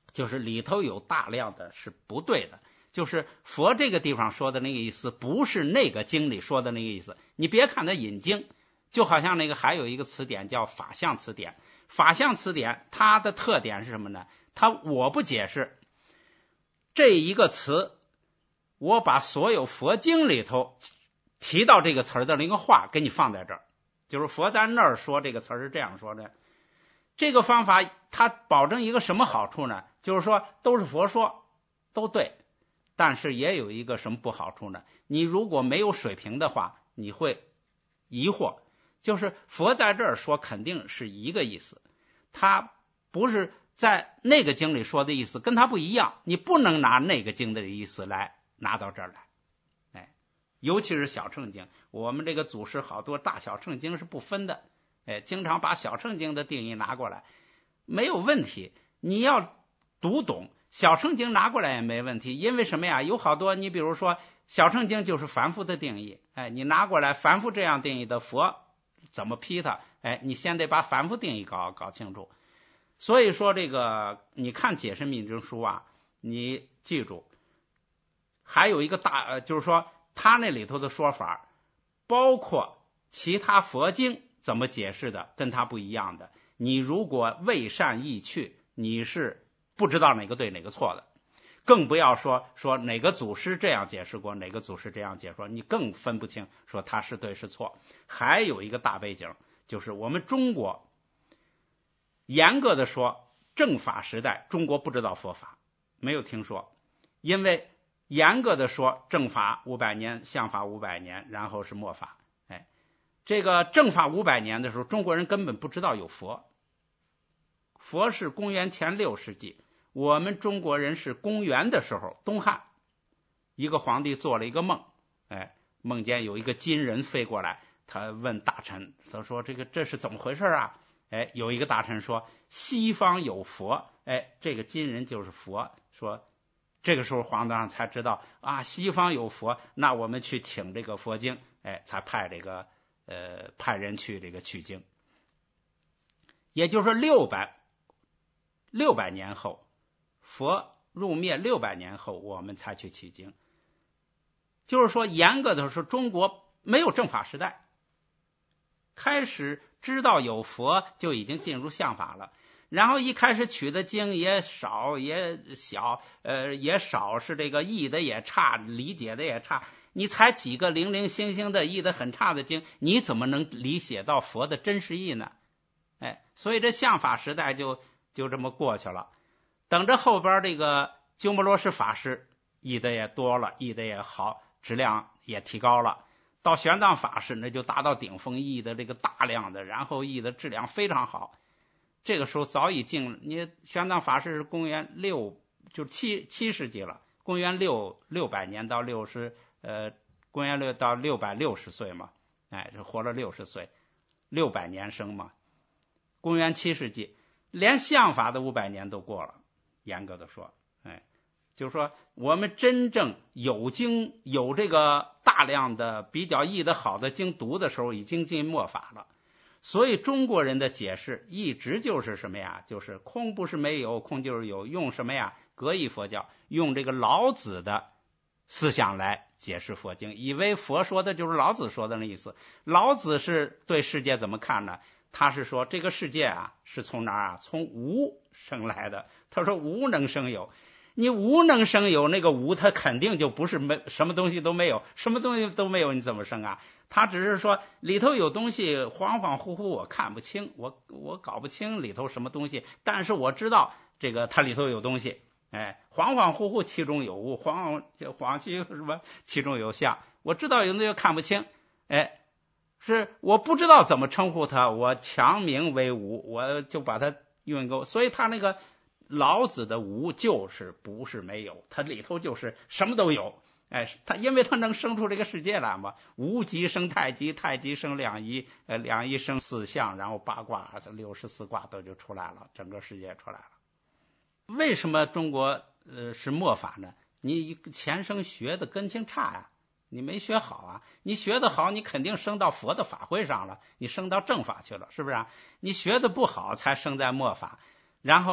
[SPEAKER 1] 就是里头有大量的是不对的，就是佛这个地方说的那个意思不是那个经里说的那个意思。你别看它引经，就好像那个还有一个词典叫法相词典，法相词典它的特点是什么呢？它我不解释这一个词，我把所有佛经里头提到这个词儿的那个话给你放在这儿，就是佛在那儿说这个词儿是这样说的。这个方法它保证一个什么好处呢？就是说都是佛说，都对，但是也有一个什么不好处呢？你如果没有水平的话，你会疑惑，就是佛在这儿说肯定是一个意思，他不是在那个经里说的意思跟他不一样，你不能拿那个经的意思来拿到这儿来。哎，尤其是小乘经，我们这个祖师好多大小乘经是不分的，哎，经常把小乘经的定义拿过来，没有问题，你要读懂小乘经拿过来也没问题，因为什么呀？有好多你比如说小乘经就是凡夫的定义，哎，你拿过来凡夫这样定义的，佛怎么批它？哎，你先得把凡夫定义搞搞清楚。所以说这个你看解释密经书啊，你记住还有一个大呃，就是说他那里头的说法包括其他佛经怎么解释的跟他不一样的，你如果未善意去，你是不知道哪个对哪个错的，更不要说说哪个祖师这样解释过，哪个祖师这样解说，你更分不清说他是对是错。还有一个大背景，就是我们中国严格的说正法时代中国不知道佛法，没有听说，因为严格的说正法五百年，相法五百年，然后是末法。哎，这个正法五百年的时候中国人根本不知道有佛，佛是公元前六世纪，我们中国人是公元的时候，东汉一个皇帝做了一个梦，哎，梦见有一个金人飞过来，他问大臣，他说这个这是怎么回事啊？哎，有一个大臣说西方有佛，哎，这个金人就是佛，说这个时候皇上才知道啊，西方有佛，那我们去请这个佛经，哎，才派这个呃派人去这个取经。也就是说六百六百年后，佛入灭六百年后，我们才去取经。就是说严格的说，中国没有正法时代，开始知道有佛就已经进入相法了，然后一开始取的经也少也小，呃也少，是这个译的也差，理解的也差，你才几个零零星星的译的很差的经，你怎么能理解到佛的真实意呢？哎，所以这相法时代就就这么过去了。等着后边这个鸠摩罗什法师译的也多了，译的也好，质量也提高了。到玄奘法师那就达到顶峰，译的这个大量的，然后译的质量非常好。这个时候早已进，你玄奘法师是公元六就七七世纪了，公元六六百年到六十呃公元六到六百六十岁嘛，哎，这活了六十岁，六百年生嘛。公元七世纪，连相法的五百年都过了，严格的说，哎，就是说我们真正有经有这个大量的比较译得好的经读的时候，已经进末法了。所以中国人的解释一直就是什么呀？就是空不是没有，空就是有，用什么呀？格义佛教，用这个老子的思想来解释佛经，以为佛说的就是老子说的那意思。老子是对世界怎么看呢？他是说这个世界啊是从哪儿啊？从无生来的。他说无能生有，你无能生有，那个无它肯定就不是没什么东西都没有，什么东西都没有你怎么生啊？他只是说里头有东西恍恍惚惚我看不清，我我搞不清里头什么东西，但是我知道这个它里头有东西，哎，恍恍惚惚其中有物，恍就恍其什么其中有相，我知道有东西看不清，哎，是我不知道怎么称呼它，我强名为无，我就把它用一个，所以他那个老子的无就是不是没有，它里头就是什么都有。哎，他因为他能生出这个世界来嘛，无极生太极，太极生两仪，呃，两仪生四象，然后八卦，六十四卦都就出来了，整个世界出来了。为什么中国呃是末法呢？你前生学的根性差呀，你没学好啊。你学的好，你肯定升到佛的法会上了，你升到正法去了，是不是啊？你学的不好，才升在末法。然后呢，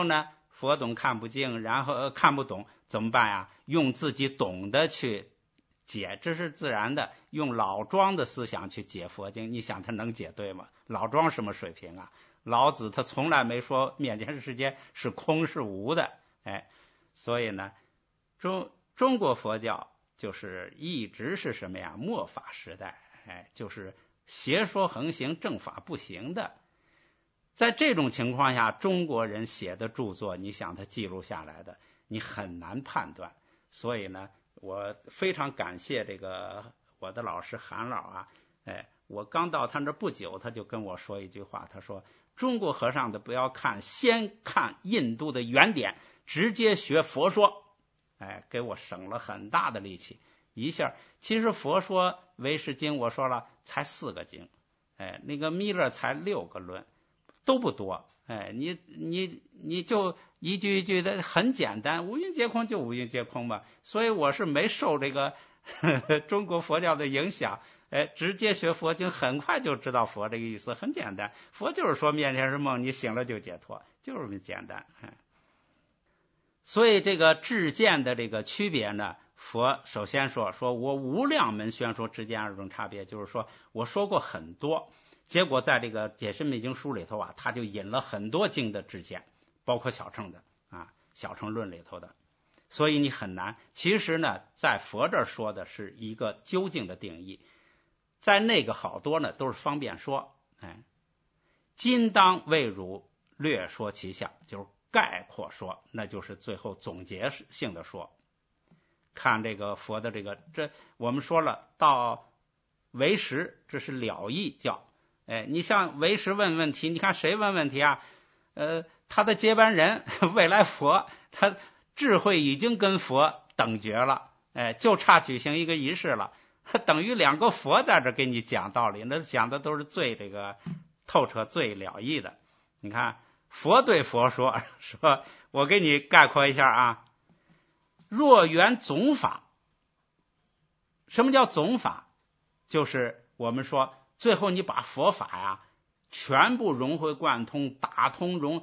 [SPEAKER 1] 佛懂看不净，然后、呃、看不懂怎么办呀？用自己懂得去解，这是自然的。用老庄的思想去解佛经，你想他能解对吗？老庄什么水平啊？老子他从来没说面前世界是空是无的，哎，所以呢，中中国佛教就是一直是什么呀？末法时代，哎，就是邪说横行，正法不行的。在这种情况下，中国人写的著作，你想他记录下来的，你很难判断。所以呢，我非常感谢这个我的老师韩老啊，哎，我刚到他那不久，他就跟我说一句话，他说中国和尚的不要看，先看印度的原典，直接学佛说，哎，给我省了很大的力气。一下，其实佛说唯识经我说了才四个经，哎，那个弥勒才六个论，都不多，哎，你你你就一句一句的很简单，无云皆空就无云皆空吧。所以我是没受这个呵呵中国佛教的影响，哎，直接学佛经，很快就知道佛这个意思，很简单。佛就是说面前是梦，你醒了就解脱，就是这么简单。哎，所以这个智见的这个区别呢，佛首先说说我无量门宣说智见二种差别，就是说我说过很多。结果在这个解深密经书里头啊，他就引了很多经的智见，包括小乘的啊，小乘论里头的，所以你很难。其实呢，在佛这儿说的是一个究竟的定义，在那个好多呢都是方便说。哎，今当为汝略说其相，就是概括说，那就是最后总结性的说。看这个佛的这个，这我们说了，到唯识这是了义教。哎，你像唯识问问题，你看谁问问题啊？呃，他的接班人未来佛，他智慧已经跟佛等觉了，哎，就差举行一个仪式了，等于两个佛在这给你讲道理，那讲的都是最这个透彻、最了义的。你看佛对佛说，说我给你概括一下啊，若缘总法。什么叫总法？就是我们说最后你把佛法呀全部融会贯通，打通融，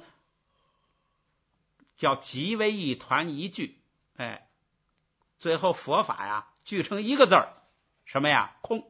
[SPEAKER 1] 叫集为一团一聚，哎，最后佛法呀聚成一个字儿，什么呀？空。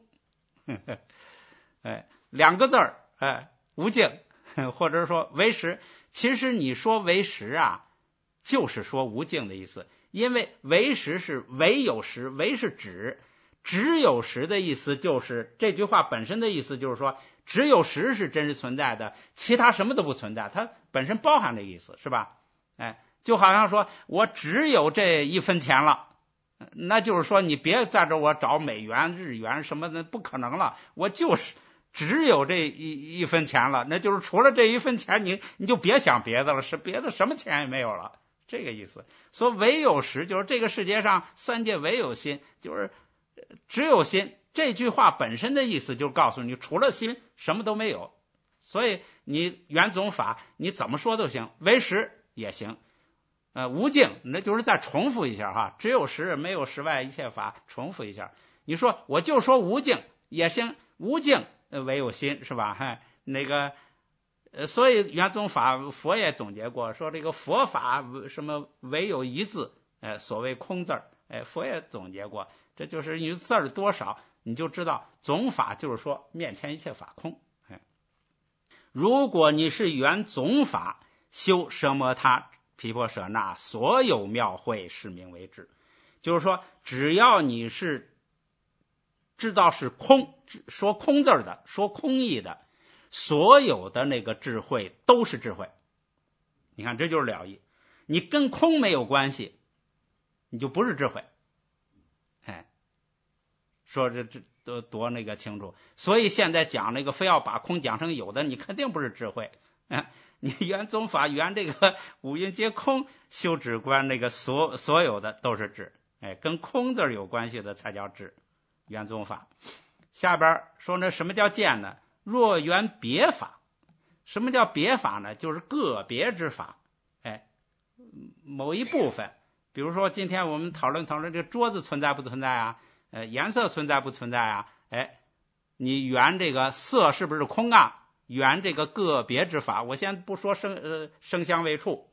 [SPEAKER 1] 哎，两个字儿，哎，无尽，或者说唯识。其实你说唯识啊，就是说无尽的意思，因为唯识是唯有识，唯是指。只有识的意思就是这句话本身的意思就是说只有识是真实存在的，其他什么都不存在，它本身包含的意思是吧？哎，就好像说我只有这一分钱了，那就是说你别在这我找美元日元什么的，不可能了，我就是只有这一一分钱了，那就是除了这一分钱你你就别想别的了，是别的什么钱也没有了，这个意思。说唯有识就是这个世界上三界唯有心，就是只有心，这句话本身的意思就告诉你除了心什么都没有。所以你圆总法你怎么说都行，唯识也行，呃，无尽那就是再重复一下哈，只有识没有识外一切法，重复一下。你说我就说无尽也行，无尽唯有心是吧？嗨，那个呃，所以圆总法佛也总结过，说这个佛法什么唯有一字，呃，所谓空字儿，哎，佛也总结过。这就是你字儿多少，你就知道总法就是说面前一切法空。哎，如果你是圆总法，修奢摩他毗婆舍那所有妙慧是名为智，就是说只要你是知道是空，说空字的，说空义的，所有的那个智慧都是智慧。你看这就是了义，你跟空没有关系，你就不是智慧。哎，说这这多多那个清楚，所以现在讲那个非要把空讲成有的，你肯定不是智慧。哎，你圆总法圆这个五蕴皆空，修止观那个所所有的都是智，哎，跟空字有关系的才叫智，圆总法。下边说那什么叫见呢？若圆别法。什么叫别法呢？就是个别之法，哎，某一部分。比如说今天我们讨论讨论这个桌子存在不存在啊？呃，颜色存在不存在啊？哎，你圆这个色是不是空啊？圆这个个别之法，我先不说生呃生香味触，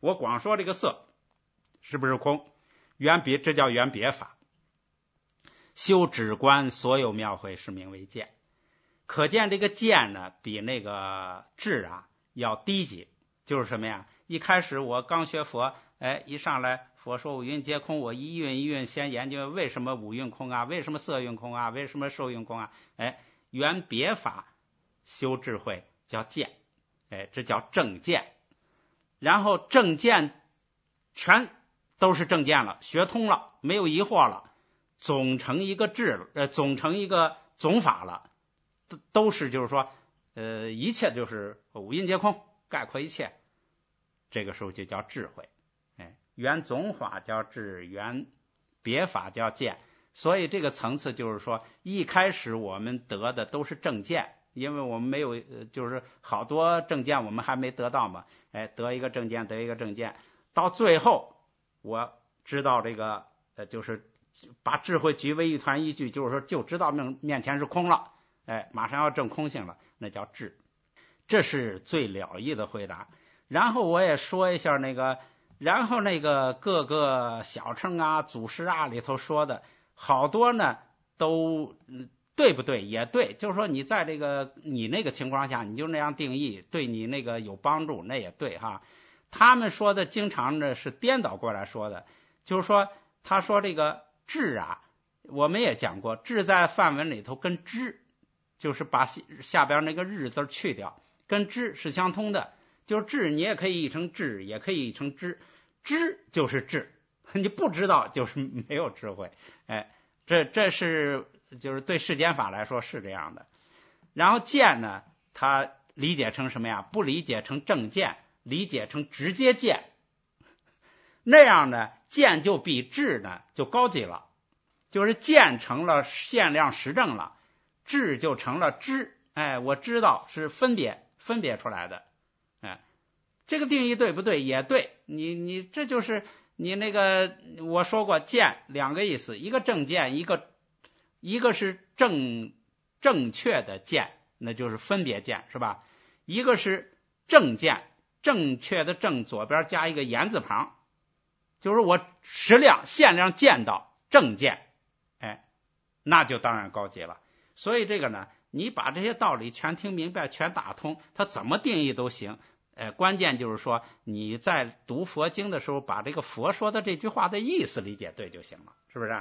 [SPEAKER 1] 我光说这个色是不是空，缘别，这叫缘别法。修止观所有描绘是名为见，可见这个见呢比那个智啊要低级。就是什么呀？一开始我刚学佛，哎，一上来佛说五蕴皆空，我一蕴一蕴先研究为什么五蕴空啊，为什么色蕴空啊，为什么受蕴空啊，哎，缘别法修智慧叫见，哎，这叫正见。然后正见全都是正见了，学通了，没有疑惑了，总成一个智了，呃，总成一个总法了，都都是就是说，呃，一切就是五蕴皆空，概括一切，这个时候就叫智慧。哎，缘总法叫智，缘别法叫见。所以这个层次就是说，一开始我们得的都是正见，因为我们没有，就是好多正见我们还没得到嘛。哎，得一个正见，得一个正见，到最后我知道这个，呃，就是把智慧举为一团一句，就是说就知道面面前是空了，哎，马上要证空性了，那叫智。这是最了义的回答。然后我也说一下那个，然后那个各个小乘啊、祖师啊里头说的好多呢，都对不对？也对，就是说你在这个你那个情况下，你就那样定义，对你那个有帮助，那也对哈。他们说的经常呢是颠倒过来说的，就是说他说这个智啊，我们也讲过，智在梵文里头跟知，就是把下边那个日字去掉，跟知是相通的。就是智你也可以译成智，也可以译成知，知就是智，你不知道就是没有智慧。哎，这这是就是对世间法来说是这样的。然后见呢，他理解成什么呀？不理解成正见，理解成直接见。那样呢，见就比智呢就高级了，就是见成了限量实证了，智就成了知。哎，我知道是分别分别出来的。哎，这个定义对不对？也对。你你这就是你那个我说过，见两个意思，一个正见，一个一个是正正确的见，那就是分别见，是吧？一个是正见，正确的正左边加一个言字旁，就是我实量限量见到正见，哎，那就当然高级了。所以这个呢，你把这些道理全听明白，全打通，它怎么定义都行。呃，关键就是说你在读佛经的时候，把这个佛说的这句话的意思理解对就行了，是不是？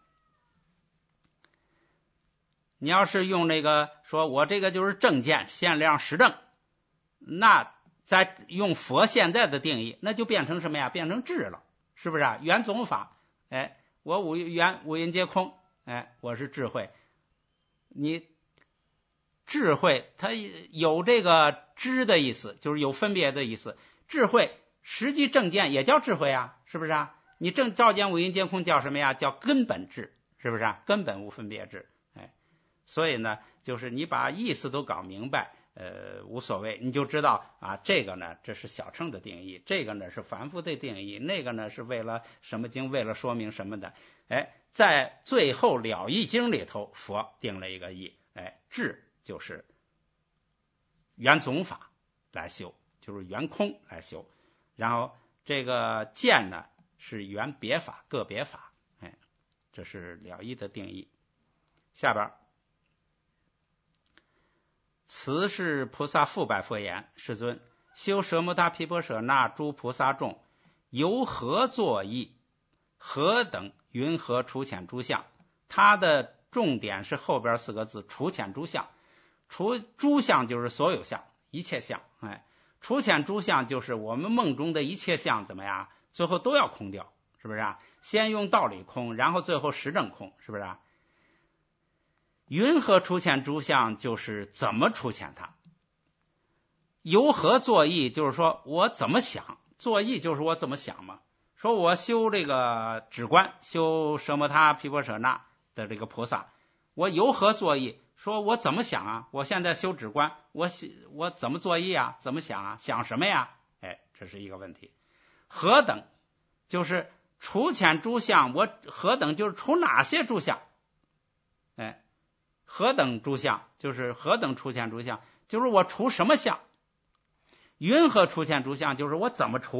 [SPEAKER 1] 你要是用那个说我这个就是正见，限量实证，那再用佛现在的定义，那就变成什么呀？变成智了，是不是啊？缘总法，哎，我五缘五蕴皆空，哎，我是智慧。你智慧它有这个知的意思，就是有分别的意思。智慧实际正见也叫智慧啊，是不是啊？你正照见五蕴皆空叫什么呀？叫根本智，是不是啊？根本无分别智。哎，所以呢，就是你把意思都搞明白，呃，无所谓，你就知道啊，这个呢，这是小乘的定义，这个呢是凡夫的定义，那个呢是为了什么经，为了说明什么的。哎，在最后了义经里头，佛定了一个义，哎，智就是缘总法来修，就是缘空来修。然后这个见呢是缘别法，个别法，哎，这是了义的定义。下边，此是菩萨复白佛言：世尊，修舍摩他毗婆舍那诸菩萨众，由何作意？何等云何除浅诸相？它的重点是后边四个字：除浅诸相。除诸相就是所有相，一切相。哎，除浅诸相就是我们梦中的一切相怎么样？最后都要空掉，是不是啊？先用道理空，然后最后实证空，是不是啊？云何除浅诸相就是怎么除浅它。由何作意就是说我怎么想，作意就是我怎么想嘛。说我修这个止观，修舍摩他毗婆舍那的这个菩萨，我由何作意？说我怎么想啊？我现在修止观，我我怎么作意啊？怎么想啊？想什么呀？哎，这是一个问题。何等就是除浅诸相，我何等就是除哪些诸相？哎，何等诸相就是何等除浅诸相，就是我除什么相？云何除浅诸相就是我怎么除？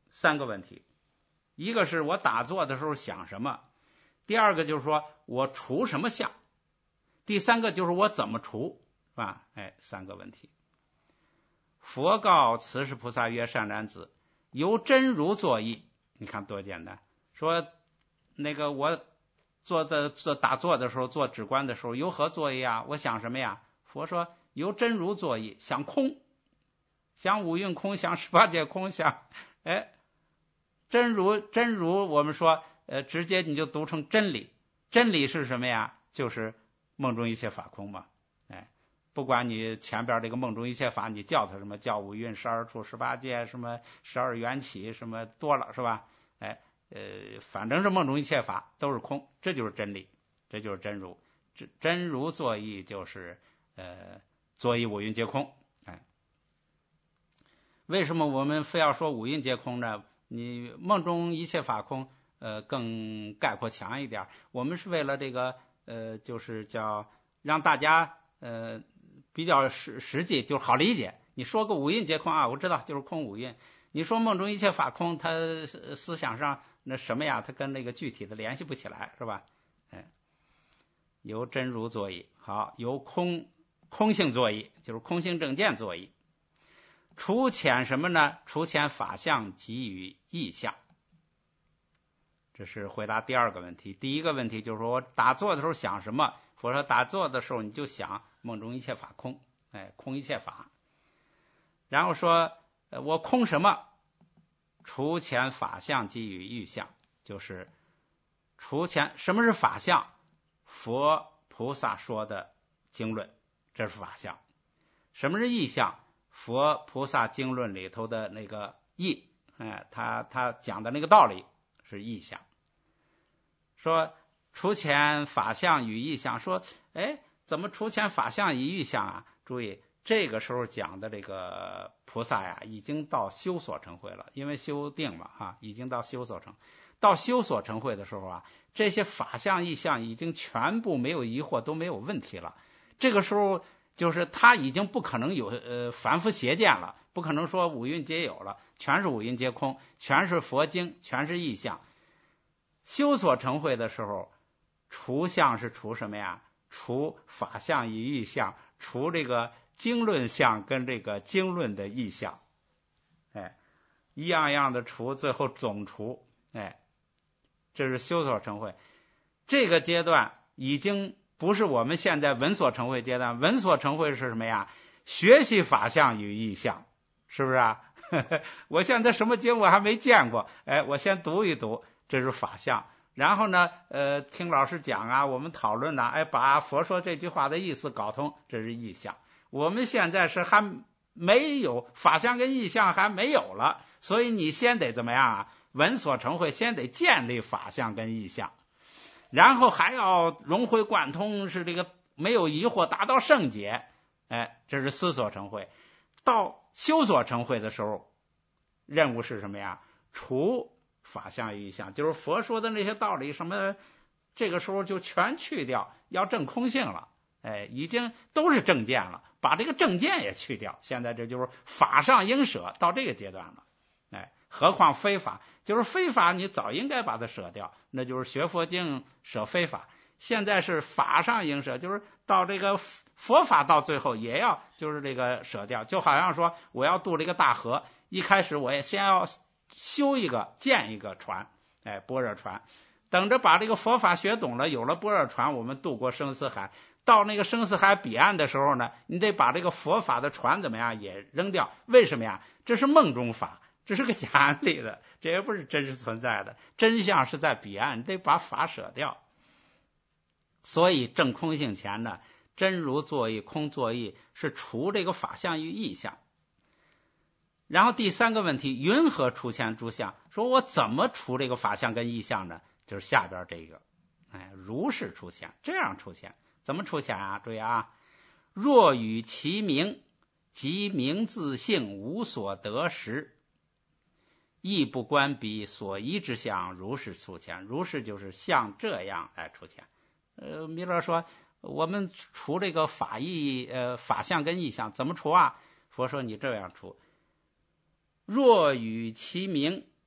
[SPEAKER 1] 三个问题，一个是我打坐的时候想什么，第二个就是说我除什么相，第三个就是我怎么除，是吧？哎，三个问题。佛告慈氏菩萨曰：善男子，由真如作意。你看多简单，说那个我做的做打坐的时候，做止观的时候，由何作意啊？我想什么呀？佛说由真如作意，想空，想五蕴空，想十八界空，想哎真如真如，我们说呃直接你就读成真理。真理是什么呀？就是梦中一切法空嘛。哎，不管你前边这个梦中一切法，你叫它什么，叫五蕴、十二处、十八界，什么十二缘起，什么多了是吧？哎，呃，反正是梦中一切法都是空，这就是真理，这就是真如。真真如作意就是呃作意五蕴皆空。哎，为什么我们非要说五蕴皆空呢？你梦中一切法空，呃，更概括强一点。我们是为了这个，呃，就是叫让大家呃比较实实际，就好理解。你说个五蕴皆空啊，我知道就是空五蕴。你说梦中一切法空，它思想上那什么呀？它跟那个具体的联系不起来，是吧？哎，由真如作意，好，由空空性作意，就是空性正见作意。除遣什么呢？除遣法相给予意象。这是回答第二个问题。第一个问题就是说我打坐的时候想什么？佛说打坐的时候你就想梦中一切法空，哎，空一切法。然后说我空什么？除遣法相给予意象，就是除遣什么是法相？佛菩萨说的经论，这是法相。什么是意象？佛菩萨经论里头的那个义，哎，他他讲的那个道理是意象。说除遣法相与意象，说哎，怎么除遣法相与意象啊？注意这个时候讲的这个菩萨呀，已经到修所成慧了，因为修定嘛，哈，已经到修所成。到修所成慧的时候啊，这些法相意象已经全部没有疑惑，都没有问题了。这个时候就是他已经不可能有呃凡夫邪见了，不可能说五蕴皆有了，全是五蕴皆空，全是佛经，全是意象。修所成慧的时候，除相是除什么呀？除法相与意象，除这个经论相跟这个经论的意象，哎，一样样的除，最后总除，哎，这是修所成慧。这个阶段已经不是我们现在闻所成慧阶段，闻所成慧是什么呀？学习法相与意象，是不是啊？我现在什么经我还没见过，哎，我先读一读，这是法相。然后呢，呃，听老师讲啊，我们讨论呐、啊，哎，把佛说这句话的意思搞通，这是意象。我们现在是还没有法相跟意象还没有了，所以你先得怎么样啊？闻所成慧，先得建立法相跟意象。然后还要融会贯通，是这个没有疑惑，达到圣解，哎，这是思所成慧。到修所成慧的时候，任务是什么呀？除法相意象，就是佛说的那些道理，什么这个时候就全去掉，要证空性了，哎，已经都是正见了，把这个正见也去掉。现在这就是法上应舍，到这个阶段了，哎，何况非法，就是非法你早应该把它舍掉，那就是学佛经舍非法。现在是法上应舍，就是到这个佛法到最后也要就是这个舍掉。就好像说我要渡这个大河，一开始我也先要修一个建一个船，哎，般若船，等着把这个佛法学懂了，有了般若船，我们渡过生死海。到那个生死海彼岸的时候呢，你得把这个佛法的船怎么样也扔掉。为什么呀？这是梦中法，这是个假理的，这也不是真实存在的，真相是在彼岸，你得把法舍掉。所以证空性前呢，真如作意，空作意，是除这个法相与意象。然后第三个问题，云何除遣诸相？说我怎么除这个法相跟意象呢？就是下边这个，哎，如是除遣，这样除遣。怎么除遣啊？注意啊，若与其名，即名自性无所得时，亦不关彼所依之相，如是除遣。如是就是像这样来除遣。呃，弥勒说，我们除这个法意呃法相跟意象怎么除啊？佛说你这样除。若与其名，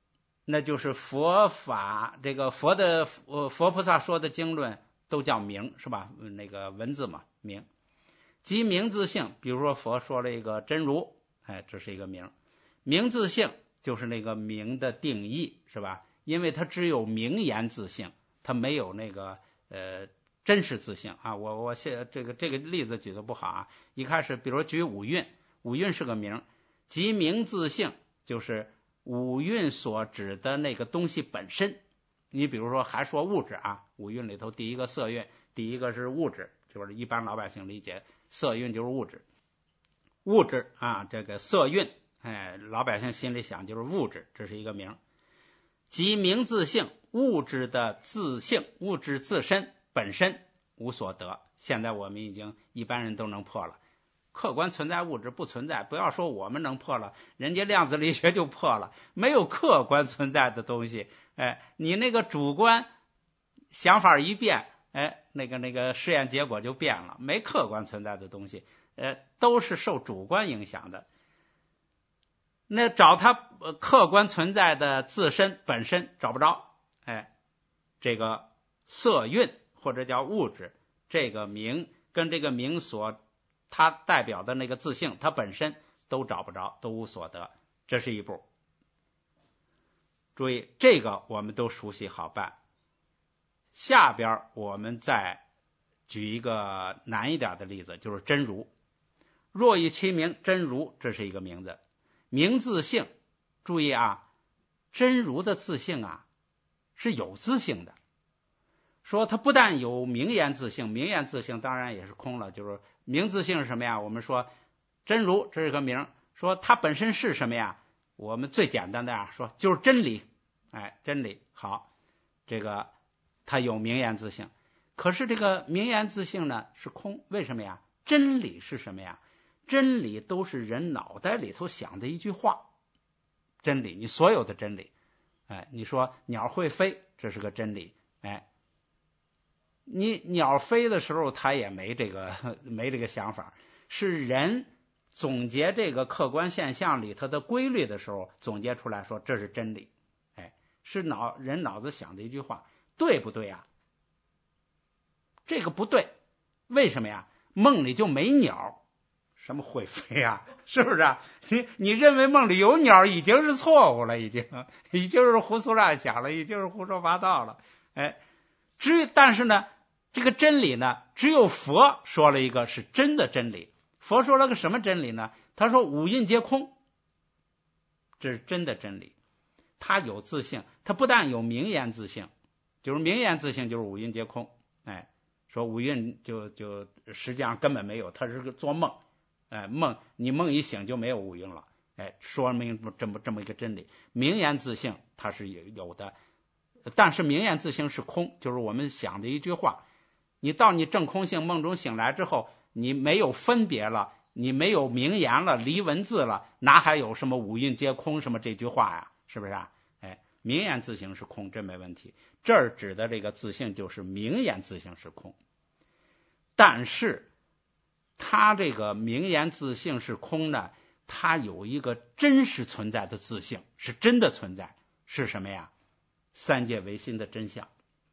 [SPEAKER 1] 那就是佛法，这个佛的呃佛菩萨说的经论都叫名，是吧？那个文字嘛，名。即名自性，比如说佛说了一个真如，哎，这是一个名。名自性就是那个名的定义，是吧？因为它只有名言自性，它没有那个呃真实自性啊。我我现这个这个例子举的不好啊。一开始，比如举五蕴，五蕴是个名，即名自性就是五蕴所指的那个东西本身。你比如说还说物质啊，五蕴里头第一个色蕴，第一个是物质，就是一般老百姓理解色蕴就是物质，物质啊，这个色蕴，哎，老百姓心里想就是物质，这是一个名。即名自性，物质的自性，物质自身本身无所得。现在我们已经一般人都能破了，客观存在物质不存在，不要说我们能破了，人家量子力学就破了，没有客观存在的东西。哎，你那个主观想法一变，哎，那个那个实验结果就变了，没客观存在的东西，呃，都是受主观影响的。那找它呃客观存在的自身本身找不着，哎，这个色蕴或者叫物质，这个名跟这个名所它代表的那个自性，它本身都找不着，都无所得，这是一步。注意，这个我们都熟悉好办。下边我们再举一个难一点的例子，就是真如。若以其名真如，这是一个名字。名自性，注意啊，真如的自性啊是有自性的。说它不但有名言自性，名言自性当然也是空了，就是名自性是什么呀？我们说真如这是个名，说它本身是什么呀？我们最简单的啊说就是真理，哎，真理。好，这个它有名言自性，可是这个名言自性呢是空，为什么呀？真理是什么呀？真理都是人脑袋里头想的一句话。真理，你所有的真理，哎，你说鸟会飞，这是个真理，哎，你鸟飞的时候它也没这个没这个想法，是人总结这个客观现象里头的规律的时候总结出来说这是真理，哎，是脑人脑子想的一句话，对不对啊？这个不对，为什么呀？梦里就没鸟，什么会飞啊？是不是啊？你你认为梦里有鸟已经是错误了，已经已经是胡思乱想了，已经是胡说八道了，哎，只但是呢，这个真理呢，只有佛说了一个是真的真理。佛说了个什么真理呢？他说五蕴皆空，这是真的真理。他有自性，他不但有名言自性，就是名言自性就是五蕴皆空，哎，说五蕴就就实际上根本没有，他是个做梦，哎，梦你梦一醒就没有五蕴了，哎，说明这么这么一个真理。名言自性它是有有的，但是名言自性是空，就是我们想的一句话。你到你正空性梦中醒来之后，你没有分别了，你没有名言了，离文字了，哪还有什么五蕴皆空什么这句话呀？是不是啊？哎，名言自性是空，这没问题。这儿指的这个自性就是名言自性是空，但是它这个名言自性是空呢，它有一个真实存在的自性，是真的存在，是什么呀？三界唯心的真相。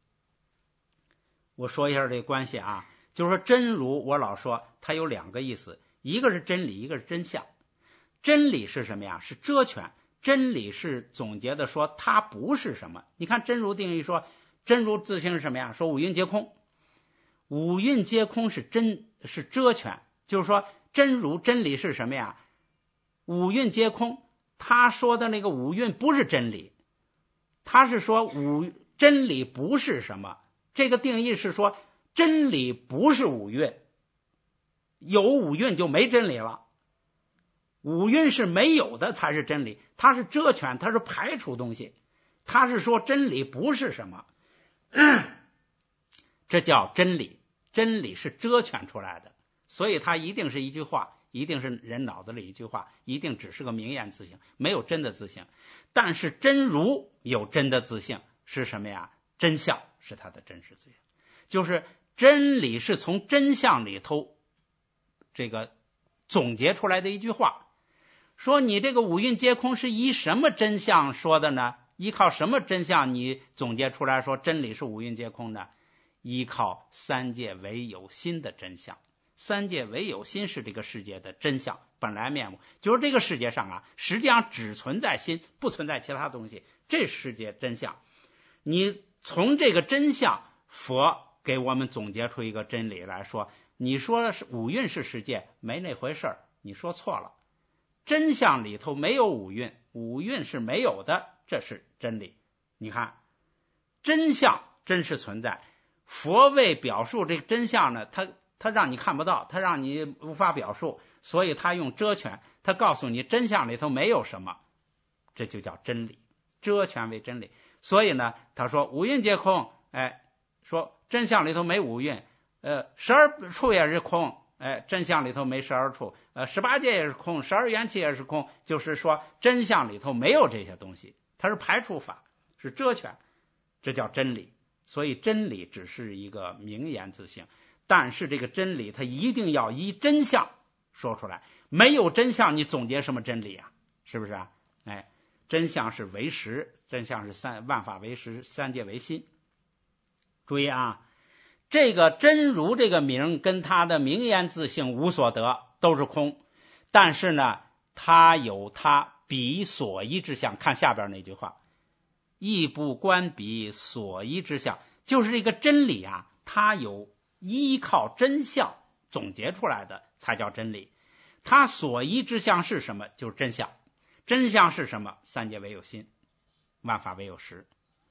[SPEAKER 1] 我说一下这个关系啊，就是说真如，我老说它有两个意思，一个是真理，一个是真相。真理是什么呀？是遮权。真理是总结的说它不是什么。你看真如定义说真如自性是什么呀？说五蕴皆空。五蕴皆空是真是遮权，就是说真如真理是什么呀？五蕴皆空，他说的那个五蕴不是真理，他是说五真理不是什么。这个定义是说真理不是五蕴，有五蕴就没真理了，五蕴是没有的才是真理。它是遮权，它是排除东西，它是说真理不是什么，这叫真理。真理是遮权出来的，所以它一定是一句话，一定是人脑子里一句话，一定只是个名言自性，没有真的自性。但是真如有真的自性，是什么呀？真相是它的真实自性，就是真理是从真相里头这个总结出来的一句话。说你这个五蕴皆空是以什么真相说的呢？ 依靠什么真相你总结出来说真理是五蕴皆空的？依靠三界唯有心的真相。三界唯有心是这个世界的真相，本来面目，就是这个世界上啊，实际上只存在心，不存在其他东西，这世界真相。你从这个真相，佛给我们总结出一个真理来说，你说五蕴是世界，没那回事儿，你说错了。真相里头没有五蕴，五蕴是没有的，这是真理。你看，真相真实存在，佛为表述这个真相呢，他他让你看不到，他让你无法表述，所以他用遮权，他告诉你真相里头没有什么，这就叫真理，遮权为真理。所以呢，他说五蕴皆空，哎，说真相里头没五蕴，呃，十二处也是空，哎，真相里头没十二处，呃，十八界也是空，十二缘起也是空，就是说真相里头没有这些东西，它是排除法，是遮权，这叫真理。所以真理只是一个名言自性，但是这个真理它一定要依真相说出来，没有真相你总结什么真理啊？是不是啊？哎，真相是唯识，真相是三万法唯识，三界唯心。注意啊，这个真如这个名跟它的名言自性无所得，都是空，但是呢它有它彼所依之相。看下边那句话，亦不观彼所依之相，就是这个真理啊，它有依靠真相总结出来的才叫真理。它所依之相是什么？就是真相。真相是什么？三界唯有心，万法唯有实。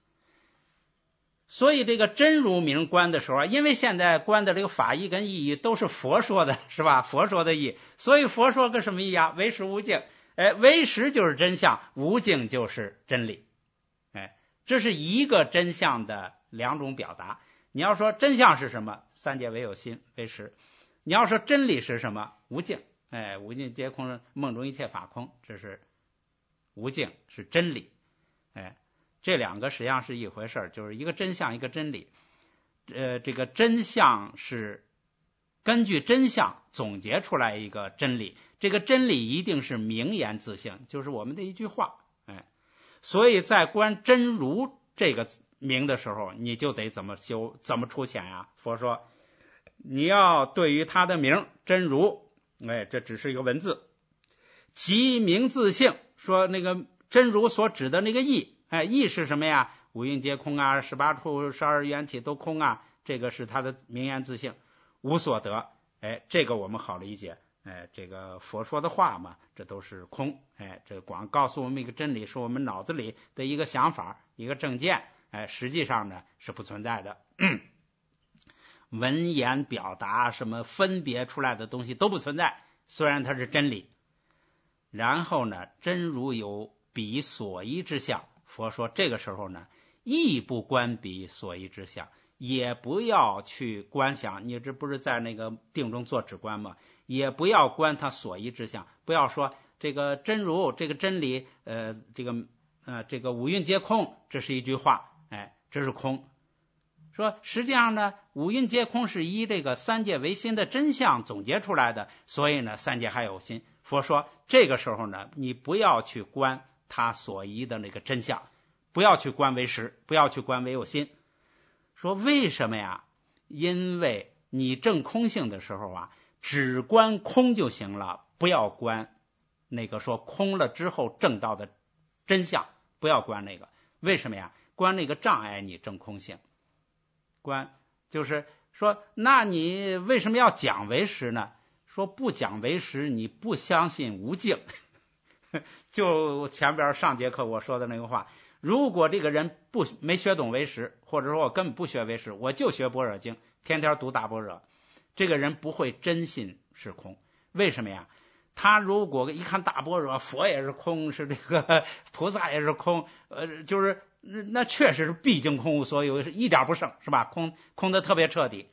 [SPEAKER 1] 所以这个真如名观的时候，因为现在观的这个法义跟意义都是佛说的，是吧？佛说的义，所以佛说个什么义啊？唯实无境。哎，唯实就是真相，无境就是真理。哎，这是一个真相的两种表达。你要说真相是什么？三界唯有心，唯实。你要说真理是什么？无境。哎，无境皆空，梦中一切法空，这是无境，是真理。哎，这两个实际上是一回事，就是一个真相，一个真理。呃，这个真相是根据真相总结出来一个真理，这个真理一定是名言自性，就是我们的一句话。哎，所以在观真如这个名的时候，你就得怎么修，怎么出浅呀？佛说，你要对于他的名真如，哎，这只是一个文字，其名自性，说那个真如所指的那个义，哎，义是什么呀？五蕴皆空啊，十八处十二缘起都空啊，这个是他的名言自性，无所得。哎，这个我们好理解。哎，这个佛说的话嘛，这都是空。哎，这光告诉我们一个真理，是我们脑子里的一个想法，一个正见。哎，实际上呢是不存在的。文言表达什么分别出来的东西都不存在，虽然它是真理。然后呢，真如有彼所依之相，佛说这个时候呢，亦不观彼所依之相，也不要去观想，你这不是在那个定中做止观吗？也不要观他所依之相，不要说这个真如这个真理，呃，这个呃这个五蕴皆空，这是一句话，哎，这是空。说实际上呢，五蕴皆空是依这个三界唯心的真相总结出来的，所以呢，三界还有心。佛说这个时候呢，你不要去观他所依的那个真相，不要去观唯实，不要去观唯有心。说为什么呀？因为你证空性的时候啊，只观空就行了，不要观那个说空了之后证到的真相，不要观那个。为什么呀？观那个障碍你证空性。观就是说，那你为什么要讲唯识呢？说不讲唯识，你不相信无境。就前边上节课我说的那个话，如果这个人不没学懂唯识，或者说我根本不学唯识，我就学般若经，天天读大般若，这个人不会真信是空。为什么呀？他如果一看大般若，佛也是空，是这个菩萨也是空，呃，就是那确实是毕竟空无所有，是一点不剩，是吧？空空的特别彻底。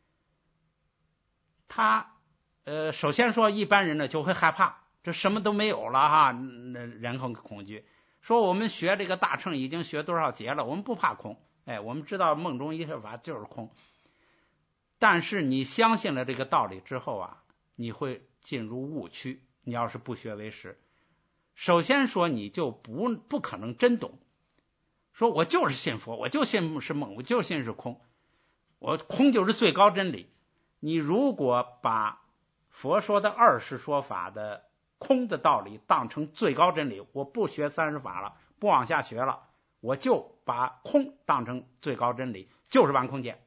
[SPEAKER 1] 他呃，首先说一般人呢就会害怕，这什么都没有了哈，那人很恐惧。说我们学这个大乘已经学多少节了，我们不怕空，哎，我们知道梦中一切法就是空。但是你相信了这个道理之后啊，你会进入误区。你要是不学唯识，首先说你就不不可能真懂， 说我就是信佛，我就信是梦，我就信是空，我空就是最高真理。你如果把佛说的二十说法的空的道理当成最高真理，我不学三十法了，不往下学了，我就把空当成最高真理，就是完空见。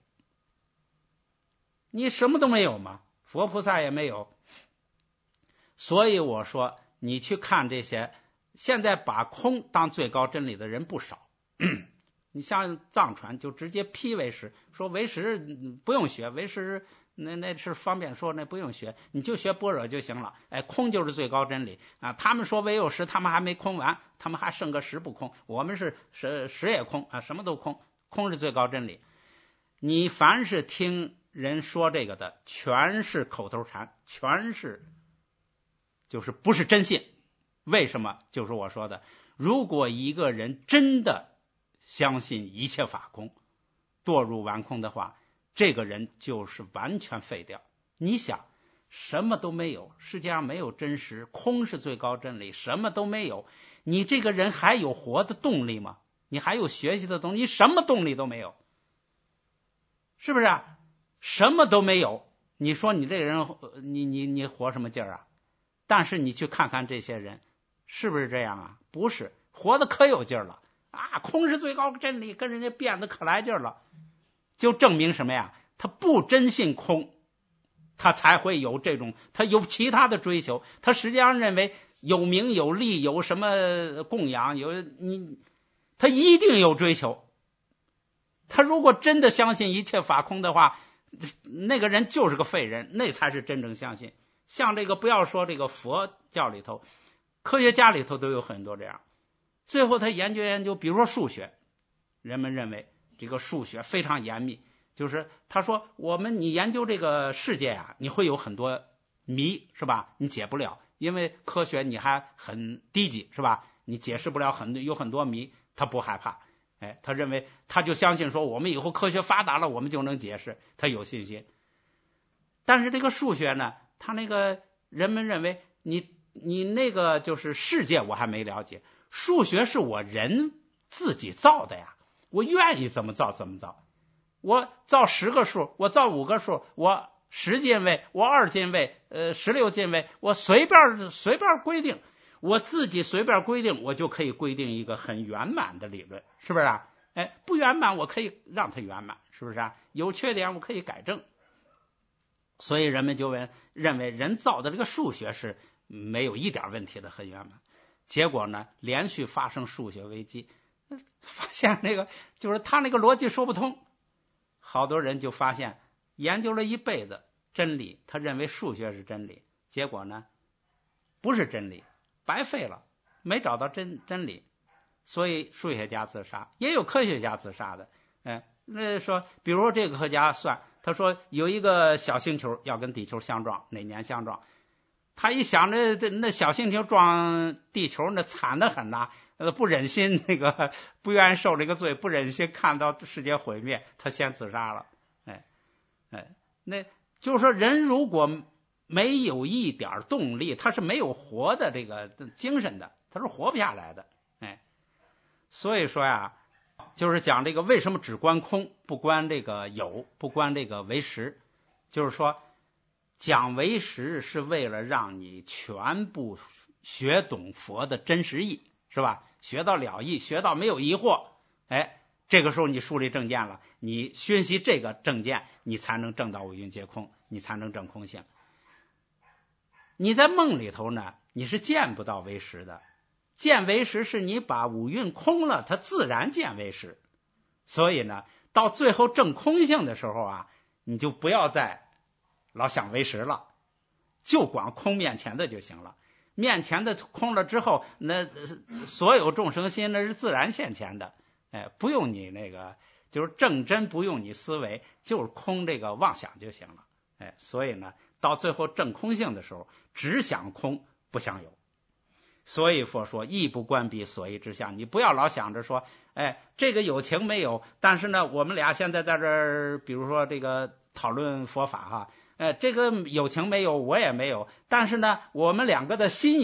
[SPEAKER 1] 你什么都没有嘛，佛菩萨也没有。所以我说你去看这些现在把空当最高真理的人不少。你像藏传就直接批唯识，说唯识不用学，唯识那那是方便说，那不用学，你就学般若就行了。哎，空就是最高真理啊！他们说唯有实，他们还没空完，他们还剩个实不空，我们是实实也空啊，什么都空，空是最高真理。你凡是听人说这个的，全是口头禅，全是就是不是真信。为什么？就是我说的，如果一个人真的相信一切法空，堕入完空的话，这个人就是完全废掉。你想，什么都没有，世界上没有真实，空是最高真理，什么都没有，你这个人还有活的动力吗？你还有学习的动力？你什么动力都没有，是不是啊？什么都没有，你说你这个人，你你你活什么劲儿啊？但是你去看看这些人，是不是这样啊？不是，活的可有劲儿了啊！空是最高真理，跟人家辩的可来劲儿了，就证明什么呀？他不真信空，他才会有这种，他有其他的追求，他实际上认为有名有利有什么供养，有你，他一定有追求。他如果真的相信一切法空的话，那个人就是个废人，那才是真正相信。像这个不要说这个佛教里头，科学家里头都有很多这样。最后他研究研究，比如说数学，人们认为这个数学非常严密，就是他说我们你研究这个世界啊，你会有很多谜，是吧？你解不了，因为科学你还很低级，是吧？你解释不了很有很多谜，他不害怕。哎，他认为他就相信说我们以后科学发达了，我们就能解释，他有信心。但是这个数学呢，他那个人们认为你你那个就是世界我还没了解，数学是我人自己造的呀，我愿意怎么造怎么造，我造十个数，我造五个数，我十进位，我二进位，呃，十六进位，我随便随便规定，我自己随便规定，我就可以规定一个很圆满的理论，是不是啊？哎，不圆满我可以让它圆满，是不是啊？有缺点我可以改正。所以人们就认为人造的这个数学是没有一点问题的，很圆满。结果呢，连续发生数学危机，发现那个就是他那个逻辑说不通。好多人就发现研究了一辈子真理，他认为数学是真理，结果呢不是真理，白费了，没找到真真理。所以数学家自杀，也有科学家自杀的。哎，那说比如说这个科学家算，他说有一个小星球要跟地球相撞，哪年相撞？他一想着那小星球撞地球那惨得很呐，呃，不忍心那个不愿意受这个罪，不忍心看到世界毁灭，他先自杀了。哎哎，那就是说人如果没有一点动力，他是没有活的这个精神的，他是活不下来的。哎，所以说呀，就是讲这个为什么只观空不观这个有，不观这个唯识，就是说讲唯识是为了让你全部学懂佛的真实义，是吧？学到了义，学到没有疑惑，哎，这个时候你树立正见了，你熏习这个正见，你才能证到五蕴皆空，你才能证空性。你在梦里头呢，你是见不到唯识的，见唯识是你把五蕴空了，它自然见唯识。所以呢，到最后证空性的时候啊，你就不要再老想唯识了，就光空面前的就行了。面前的空了之后，那所有众生心那是自然现前的，哎，不用你那个就是正真，不用你思维，就是空这个妄想就行了。哎，所以呢，到最后证空性的时候，只想空不想有。所以佛说亦不观彼所依之相，你不要老想着说，哎，这个有情没有，但是呢，我们俩现在在这儿，比如说这个讨论佛法哈。呃，这个有情没有，我也没有，但是呢，我们两个的心有，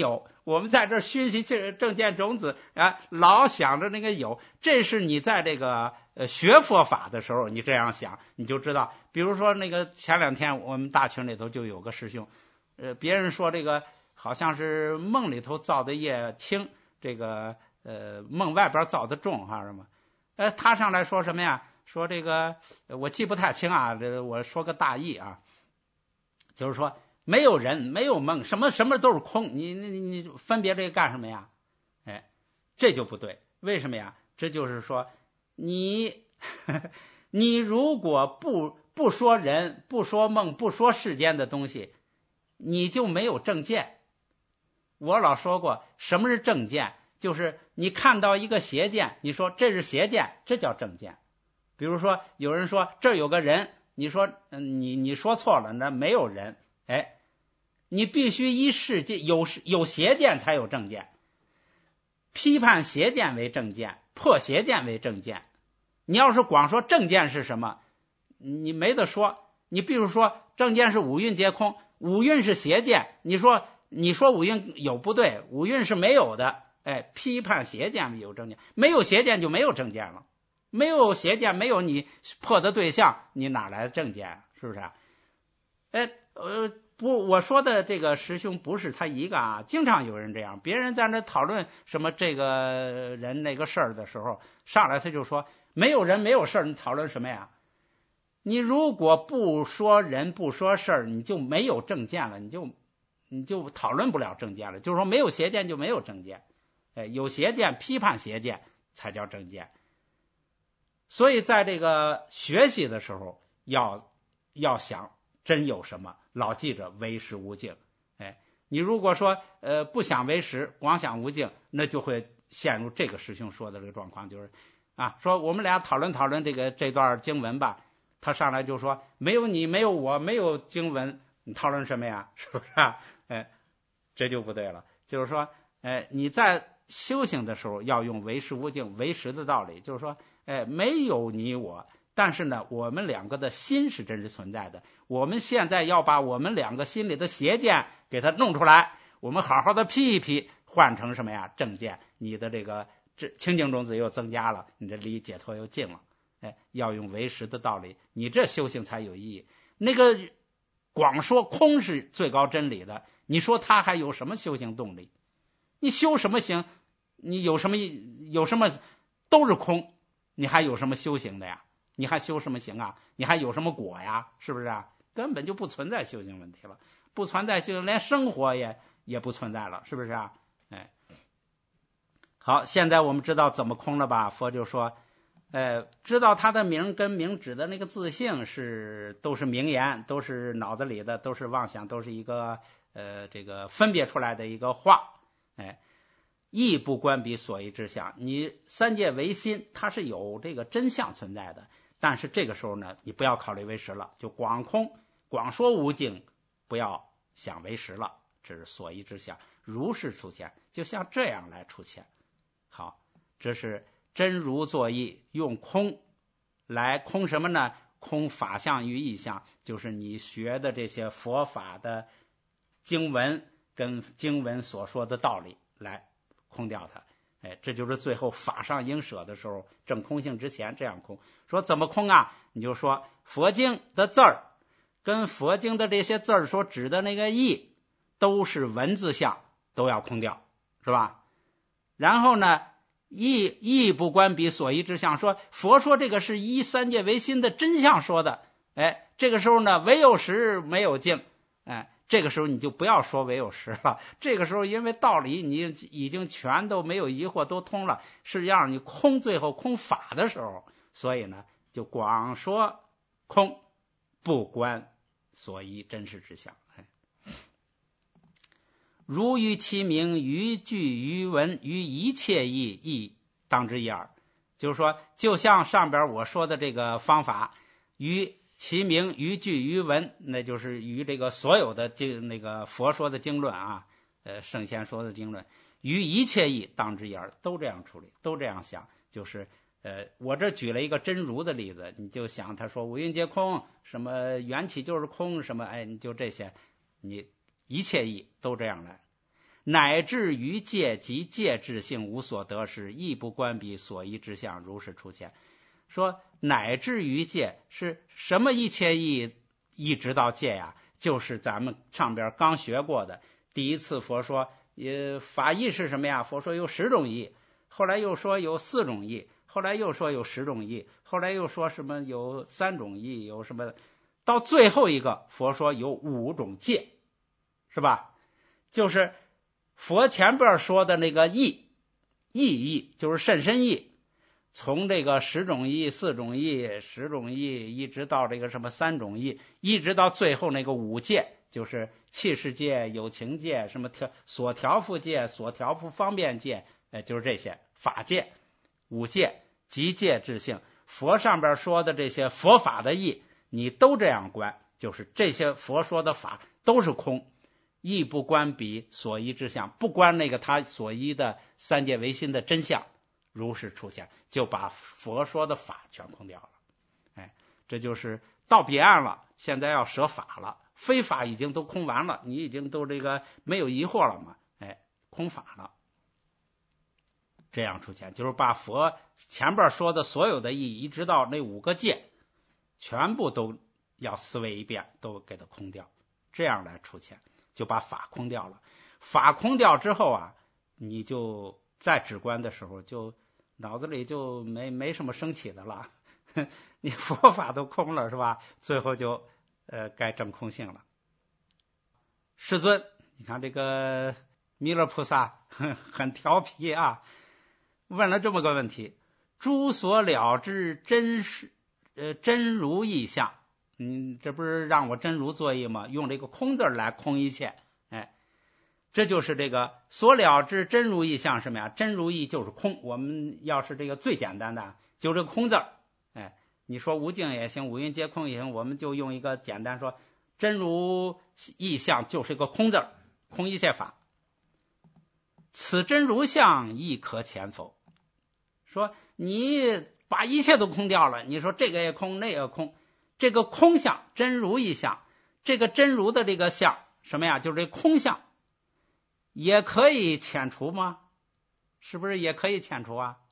[SPEAKER 1] 我们在这熏习正见种子啊，老想着那个有，这是你在这个呃学佛法的时候，你这样想，你就知道。比如说那个前两天我们大群里头就有个师兄，呃，别人说这个好像是梦里头造的业轻，这个呃梦外边造的重哈什么，呃，他上来说什么呀？说这个我记不太清啊，这我说个大意啊，就是说没有人，没有梦，什么什么都是空，你你你分别这个干什么呀？哎，这就不对，为什么呀？这就是说你你如果不不说人，不说梦，不说世间的东西，你就没有正见。我老说过，什么是正见？就是你看到一个邪见，你说这是邪见，这叫正见。比如说有人说这儿有个人，你说嗯你你说错了，那没有人，哎，你必须依世界有有邪见才有正见，批判邪见为正见，破邪见为正见。你要是光说正见是什么，你没得说。你比如说正见是五蕴皆空，五蕴是邪见，你说你说五蕴有不对，五蕴是没有的，哎，批判邪见有正见，没有邪见就没有正见了。没有邪见，没有你破的对象，你哪来的正见？是不是啊？哎，呃，不，我说的这个师兄不是他一个啊，经常有人这样。别人在那讨论什么这个人那个事儿的时候，上来他就说没有人没有事儿，你讨论什么呀？你如果不说人不说事儿，你就没有正见了，你就你就讨论不了正见了。就是说没有邪见就没有正见，哎，有邪见批判邪见才叫正见。所以在这个学习的时候要要想真有什么，老记着为实无境。哎，你如果说呃不想为实，光想无境，那就会陷入这个师兄说的这个状况，就是啊，说我们俩讨论讨论这个这段经文吧，他上来就说没有你没有我没有经文，你讨论什么呀？是不是啊？哎，这就不对了。就是说，哎，你在修行的时候要用为实无境为实的道理，就是说哎，没有你我，但是呢，我们两个的心是真实存在的。我们现在要把我们两个心里的邪见给它弄出来，我们好好的批一批，换成什么呀？正见，你的这个这清净种子又增加了，你这离解脱又近了。哎，要用为实的道理，你这修行才有意义。那个光说空是最高真理的，你说他还有什么修行动力？你修什么行？你有什么有什么都是空。你还有什么修行的呀？你还修什么行啊？你还有什么果呀？是不是啊？根本就不存在修行问题了，不存在修行，连生活也也不存在了，是不是啊？哎，好，现在我们知道怎么空了吧？佛就说，呃，知道他的名跟名指的那个自性是都是名言，都是脑子里的，都是妄想，都是一个呃这个分别出来的一个话，哎。亦不观彼所依之相，你三界唯心，它是有这个真相存在的，但是这个时候呢，你不要考虑为实了，就光空，光说无境，不要想为实了，这是所依之相，如是出现，就像这样来出现。好，这是真如作意，用空来空什么呢？空法相与意相，就是你学的这些佛法的经文跟经文所说的道理来空掉它。哎，这就是最后法上应舍的时候，证空性之前这样空。说怎么空啊？你就说佛经的字儿跟佛经的这些字儿所指的那个义都是文字相，都要空掉，是吧？然后呢，义义不观彼所依之相，说佛说这个是依三界唯心的真相说的。哎，这个时候呢，唯有实没有境。哎，这个时候你就不要说唯有实了，这个时候因为道理你已经全都没有疑惑，都通了，是让你空，最后空法的时候，所以呢就光说空，不观所依真实之相。哎，如于其名，于句于文，于一切义，亦当之一耳。就是说，就像上边我说的这个方法，于其名于句于文，那就是于这个所有的经那个佛说的经论啊，呃圣贤说的经论，于一切义当之一耳，都这样处理，都这样想。就是呃我这举了一个真如的例子，你就想他说五蕴皆空，什么缘起就是空，什么哎你就这些，你一切义都这样来。 乃至于戒及戒智性无所得时，亦不关彼所依之相，如是出现。说乃至于戒是什么一切义一直到戒呀？就是咱们上边刚学过的。第一次佛说呃，法义是什么呀？佛说有十种义，后来又说有四种义，后来又说有十种义，后来又说什么有三种义，有什么，到最后一个佛说有五种戒，是吧？就是佛前边说的那个义，义义就是甚深义，从这个十种义、四种义、十种义，一直到这个什么三种义，一直到最后那个五戒，就是气世戒、有情戒、什么调所调伏戒、所调伏方便戒，呃，就是这些法戒、五戒及戒智性。佛上边说的这些佛法的义，你都这样观，就是这些佛说的法都是空，亦不关彼所依之相，不关那个他所依的三界唯心的真相，如是出现，就把佛说的法全空掉了。哎，这就是到彼岸了，现在要舍法了，非法已经都空完了，你已经都这个没有疑惑了嘛，哎，空法了。这样出现，就是把佛前边说的所有的意义，一直到那五个戒，全部都要思维一遍，都给它空掉，这样来出现，就把法空掉了。法空掉之后啊，你就在止观的时候，就脑子里就没没什么升起的了，你佛法都空了，是吧？最后就呃该证空性了。世尊，你看这个弥勒菩萨很调皮啊，问了这么个问题：诸所了知真实呃真如意象，嗯，这不是让我真如作意吗？用这个空字来空一切，哎，这就是这个所了知真如意象什么呀？真如意就是空。我们要是这个最简单的，就这个空字，哎，你说无境也行，五蕴皆空也行，我们就用一个简单说，真如意象就是一个空字，空一切法。此真如相亦可遣否？说你把一切都空掉了，你说这个也空，那个也空，这个空相真如意象，这个真如的这个相什么呀？就是这空相也可以遣除吗？是不是也可以遣除啊？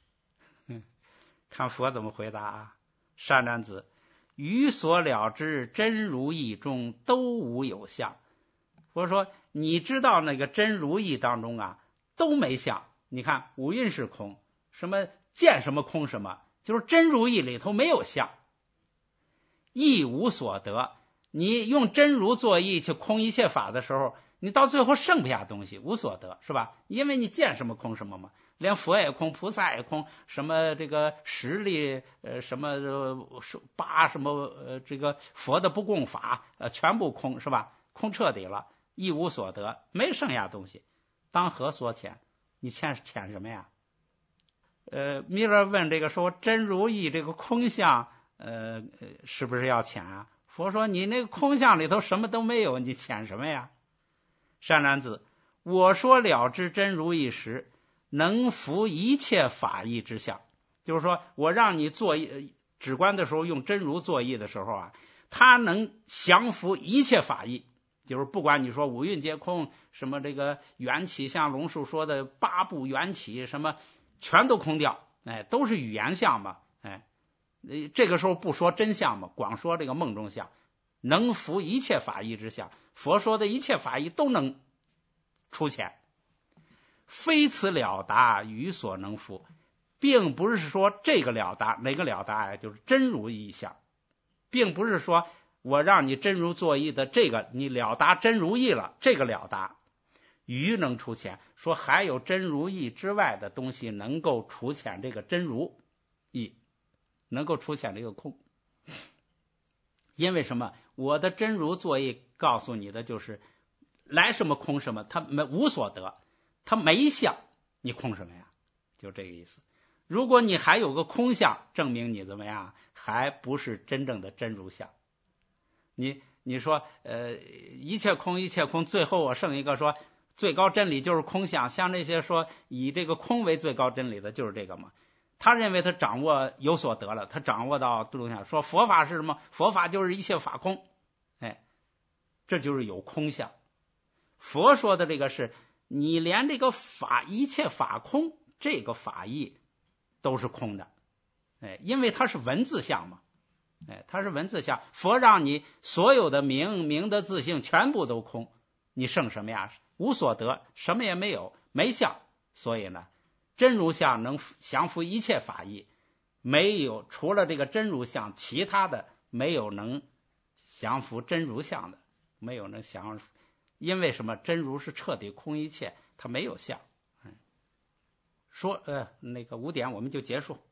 [SPEAKER 1] 看佛怎么回答啊？善男子，于所了知真如意中都无有相。佛说你知道那个真如意当中啊都没相，你看五蕴是空，什么见什么空什么，就是真如意里头没有相，亦无所得。你用真如作意去空一切法的时候，你到最后剩不下东西，无所得，是吧？因为你见什么空什么嘛，连佛也空，菩萨也空，什么这个实力呃什么呃八什么呃这个佛的不共法呃全部空，是吧？空彻底了，一无所得，没剩下东西，当何所遣？你遣遣什么呀？呃，弥勒问这个说真如意这个空相，呃，是不是要遣啊？佛说你那个空相里头什么都没有，你遣什么呀？善男子，我说了知真如意时，能服一切法义之相。就是说我让你做止观的时候用真如作意的时候啊，他能降服一切法义。就是不管你说五蕴皆空，什么这个缘起，像龙树说的八部缘起，什么全都空掉，哎，都是语言相嘛，哎，这个时候不说真相嘛，光说这个梦中相，能服一切法义之相。佛说的一切法义都能出现，非此了达于所能服，并不是说这个了达哪个了达呀，就是真如意相，并不是说我让你真如作意的这个你了达真如意了，这个了达于能出现，说还有真如意之外的东西能够出现这个真如意，能够出现这个空。因为什么？我的真如作意告诉你的就是来什么空什么，它没无所得，它没相，你空什么呀？就这个意思。如果你还有个空相，证明你怎么样？还不是真正的真如相。你你说呃一切空一切空，最后我剩一个说最高真理就是空相，像那些说以这个空为最高真理的就是这个嘛。他认为他掌握有所得了，他掌握到度量相，说佛法是什么？佛法就是一切法空，哎，这就是有空相。佛说的这个是你连这个法一切法空这个法义都是空的，哎，因为它是文字相嘛，哎，它是文字相。佛让你所有的名名的自性全部都空，你剩什么呀？无所得，什么也没有，没相。所以呢，真如相能降伏一切法义，没有除了这个真如相，其他的没有能降伏真如相的，没有能降伏。因为什么？真如是彻底空一切，它没有相。说呃，那个五点我们就结束。